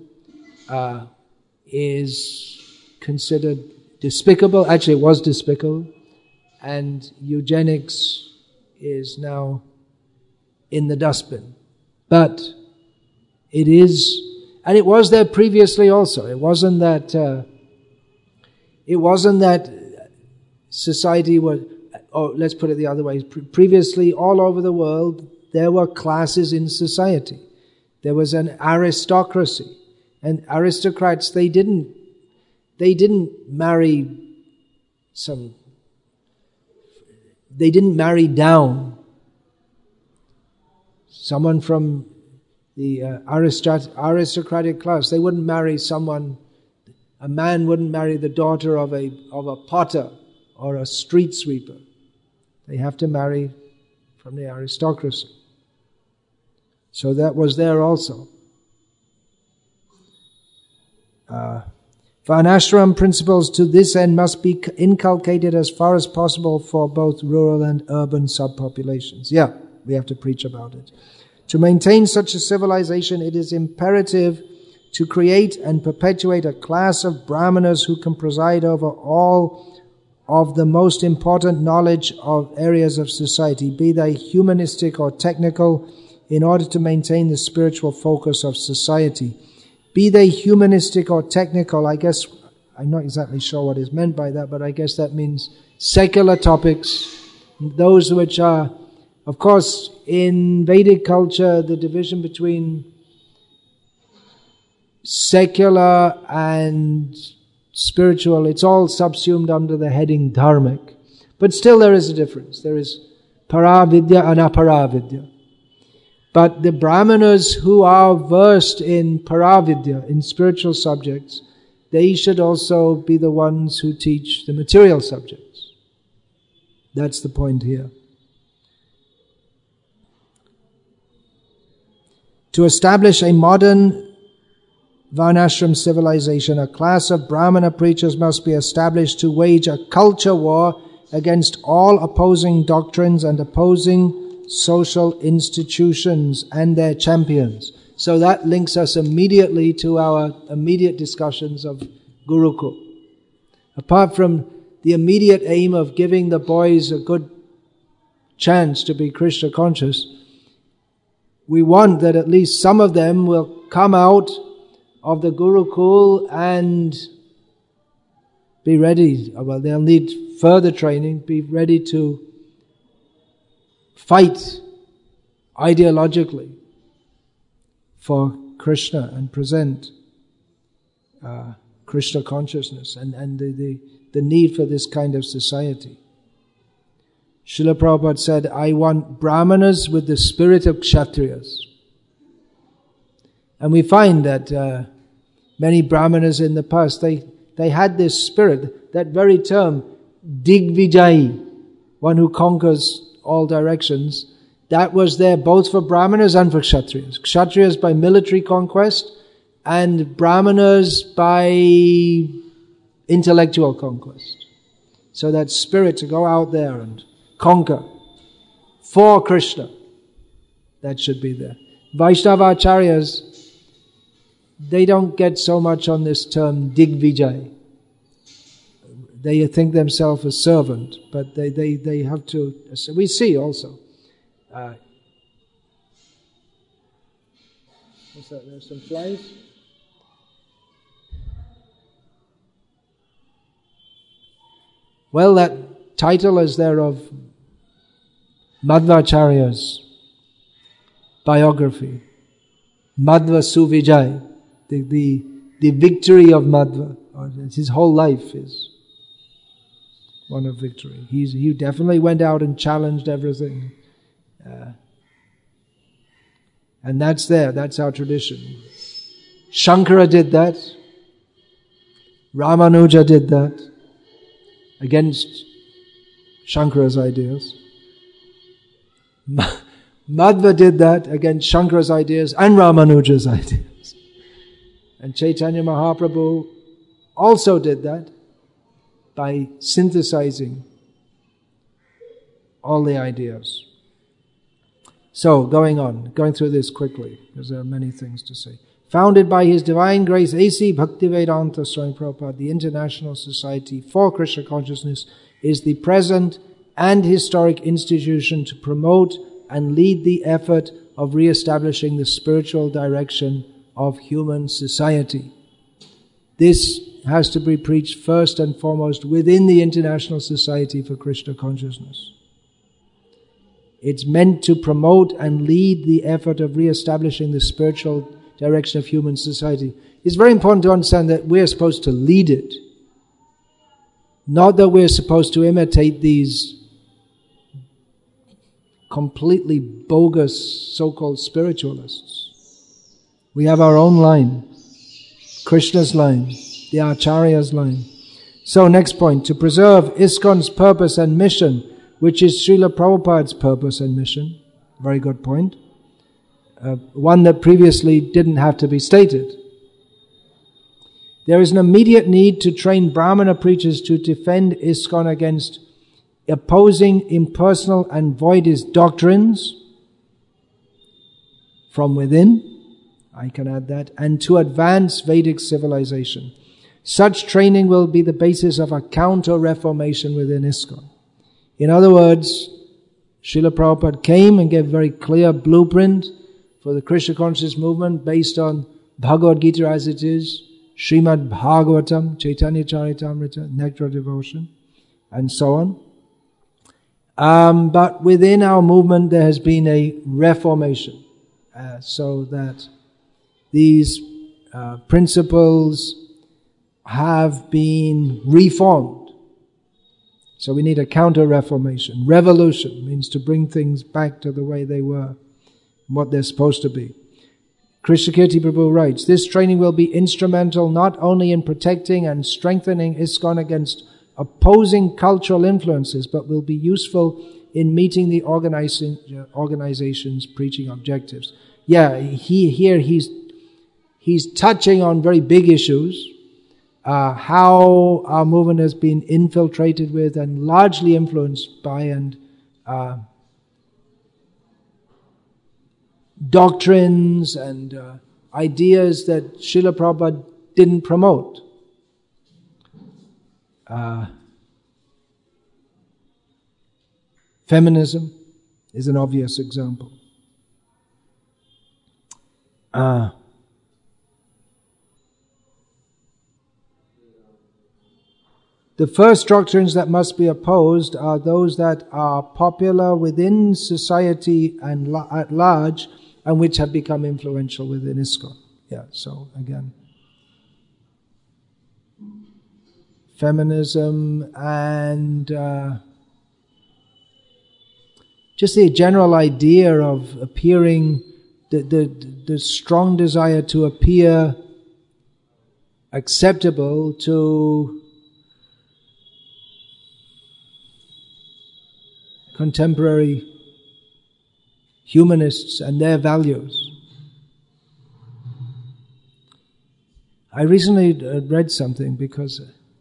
Speaker 1: is considered despicable. Actually, it was despicable, and eugenics is now in the dustbin. But it is, and it was there previously also. It wasn't that society was, let's put it the other way. Previously, all over the world, there were classes in society. There was an aristocracy. And aristocrats, they didn't marry down. Someone from the aristocratic class, they wouldn't marry someone, a man wouldn't marry the daughter of a potter or a street sweeper. They have to marry from the aristocracy. So that was there also. Varnashram principles to this end must be inculcated as far as possible for both rural and urban subpopulations. Yeah, we have to preach about it. To maintain such a civilization, it is imperative to create and perpetuate a class of brahmanas who can preside over all of the most important knowledge of areas of society, be they humanistic or technical, in order to maintain the spiritual focus of society. Be they humanistic or technical, I guess, I'm not exactly sure what is meant by that, but I guess that means secular topics, those which are, of course, in Vedic culture, the division between secular and spiritual, it's all subsumed under the heading dharmic. But still there is a difference. There is paravidya and aparavidya. But the brahmanas who are versed in paravidya, in spiritual subjects, they should also be the ones who teach the material subjects. That's the point here. To establish a modern Varnashram civilization, a class of Brahmana preachers must be established to wage a culture war against all opposing doctrines and opposing social institutions and their champions. So that links us immediately to our immediate discussions of Gurukul. Apart from the immediate aim of giving the boys a good chance to be Krishna conscious, we want that at least some of them will come out of the Gurukul and be ready. Well, they'll need further training, be ready to fight ideologically for Krishna and present Krishna consciousness and the need for this kind of society. Srila Prabhupada said, I want brahmanas with the spirit of kshatriyas. And we find that many brahmanas in the past, they had this spirit, that very term, Digvijayi, one who conquers all directions, that was there both for brahmanas and for kshatriyas. Kshatriyas by military conquest and brahmanas by intellectual conquest. So that spirit to go out there and conquer for Krishna, that should be there. Vaishnavacharyas, they don't get so much on this term Digvijay. They think themselves a servant, but they have to. We see also. What's that? There's some flies. Well, that title is there of Madhvacharya's biography, Madhva Suvijay, the victory of Madhva. His whole life is one of victory. He definitely went out and challenged everything. And that's our tradition. Shankara did that. Ramanuja did that against Shankara's ideas. Madhva did that against Shankara's ideas and Ramanuja's ideas. And Chaitanya Mahaprabhu also did that by synthesizing all the ideas. So, going through this quickly, because there are many things to say. Founded by His Divine Grace, A.C. Bhaktivedanta Swami Prabhupada, the International Society for Krishna Consciousness is the present and historic institution to promote and lead the effort of re-establishing the spiritual direction of human society. This has to be preached first and foremost within the International Society for Krishna Consciousness. It's meant to promote and lead the effort of re-establishing the spiritual direction of human society. It's very important to understand that we're supposed to lead it. Not that we're supposed to imitate these completely bogus so-called spiritualists. We have our own line. Krishna's line. The Acharya's line. So next point. To preserve ISKCON's purpose and mission, which is Srila Prabhupada's purpose and mission. Very good point. One that previously didn't have to be stated. There is an immediate need to train Brahmana preachers to defend ISKCON against opposing impersonal and voidist doctrines from within, I can add that, and to advance Vedic civilization. Such training will be the basis of a counter-reformation within ISKCON. In other words, Srila Prabhupada came and gave a very clear blueprint for the Krishna consciousness movement based on Bhagavad Gita as it is, Srimad Bhagavatam, Chaitanya Charitamrita, Nectar of Devotion, and so on. But within our movement there has been a reformation, so that these principles have been reformed. So we need a counter-reformation. Revolution means to bring things back to the way they were, what they're supposed to be. Krishnakirti Prabhu writes, this training will be instrumental not only in protecting and strengthening ISKCON against opposing cultural influences, but will be useful in meeting the organization's preaching objectives. Yeah, he's touching on very big issues, how our movement has been infiltrated with and largely influenced by and doctrines and ideas that Srila Prabhupada didn't promote. Feminism is an obvious example. The first doctrines that must be opposed are those that are popular within society and at large, and which have become influential within ISKCON. Yeah, so again, feminism and just the general idea of appearing, the strong desire to appear acceptable to contemporary humanists and their values. I recently read something because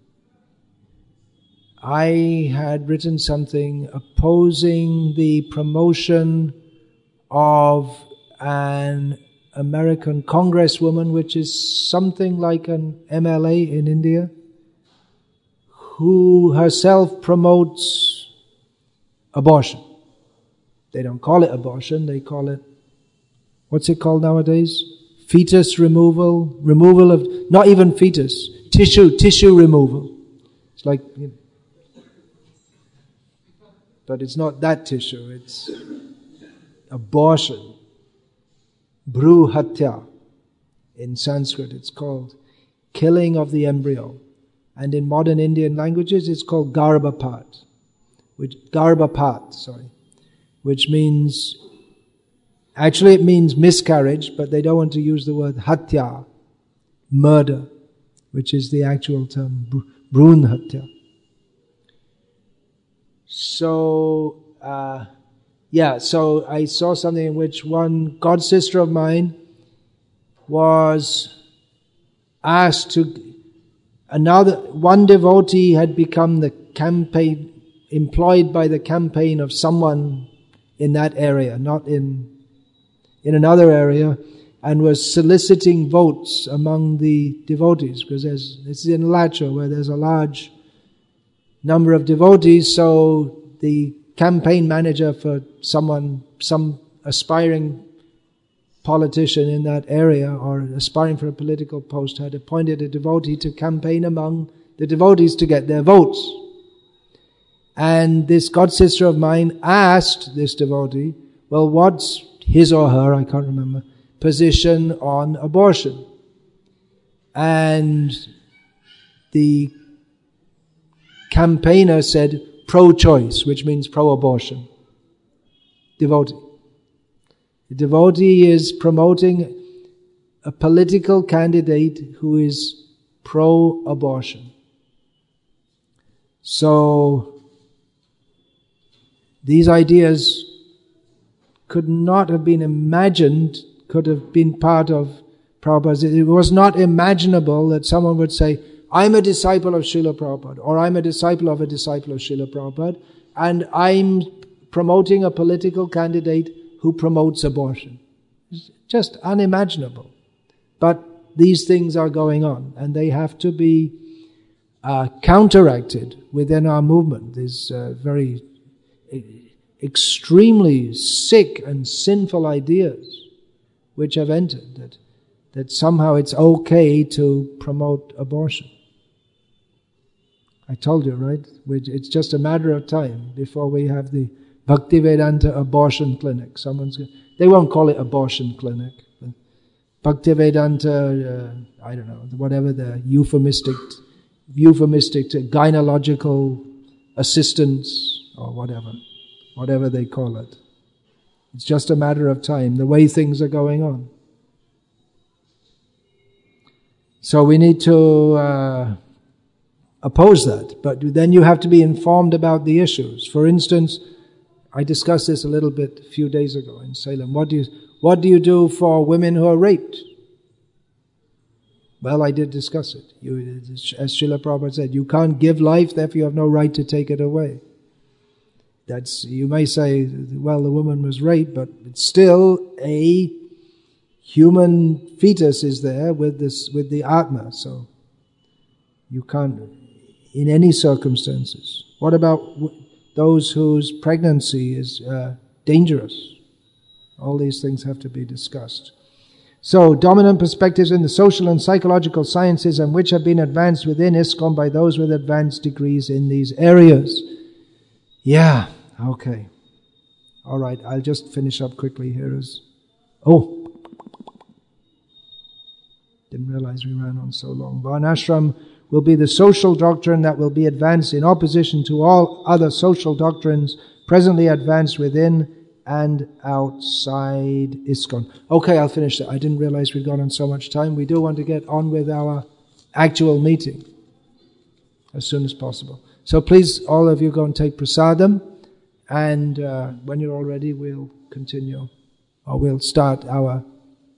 Speaker 1: I had written something opposing the promotion of an American congresswoman, which is something like an MLA in India, who herself promotes abortion. They don't call it abortion, they call it, what's it called nowadays? Fetus removal of, not even fetus, tissue removal. It's like, you know, but it's not that tissue, it's abortion. Bhru Hatya. In Sanskrit it's called killing of the embryo. And in modern Indian languages it's called Garbhapat, which means, actually it means miscarriage, but they don't want to use the word hatya, murder, which is the actual term, Bhrun Hatya. So, so I saw something in which one god sister of mine was asked to, one devotee had become employed by the campaign of someone in that area, not in another area, and was soliciting votes among the devotees, because this is in Lacho where there's a large number of devotees, so the campaign manager for some aspiring politician in that area or aspiring for a political post had appointed a devotee to campaign among the devotees to get their votes. And this god sister of mine asked this devotee, well, what's his or her, I can't remember, position on abortion? And the campaigner said pro-choice, which means pro-abortion. Devotee. The devotee is promoting a political candidate who is pro-abortion. So these ideas could not have been imagined, could have been part of Prabhupada's. It was not imaginable that someone would say, I'm a disciple of Srila Prabhupada, or I'm a disciple of Srila Prabhupada, and I'm promoting a political candidate who promotes abortion. It's just unimaginable. But these things are going on, and they have to be counteracted within our movement. These very extremely sick and sinful ideas which have entered, that somehow it's okay to promote abortion. I told you, right? It's just a matter of time before we have the Bhaktivedanta abortion clinic. They won't call it abortion clinic. Bhaktivedanta, I don't know, whatever the euphemistic gynecological assistance or whatever they call it. It's just a matter of time, the way things are going on. So we need to oppose that, but then you have to be informed about the issues. For instance, I discussed this a little bit a few days ago in Salem. What do you do for women who are raped? Well, I did discuss it. As Srila Prabhupada said, you can't give life, therefore you have no right to take it away. You may say, well, the woman was raped, but it's still a human fetus is there with the Atma, so you can't, in any circumstances. What about those whose pregnancy is dangerous? All these things have to be discussed. So, dominant perspectives in the social and psychological sciences, and which have been advanced within ISKCON by those with advanced degrees in these areas. Yeah, okay. All right, I'll just finish up quickly here. Didn't realize we ran on so long. Varnashram will be the social doctrine that will be advanced in opposition to all other social doctrines presently advanced within and outside ISKCON. Okay, I'll finish that. I didn't realize we'd gone on so much time. We do want to get on with our actual meeting as soon as possible. So please, all of you go and take prasadam, and when you're all ready, we'll continue, or we'll start our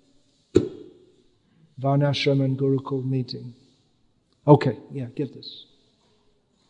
Speaker 1: Varnashram and Gurukul meeting. Okay, yeah, give this.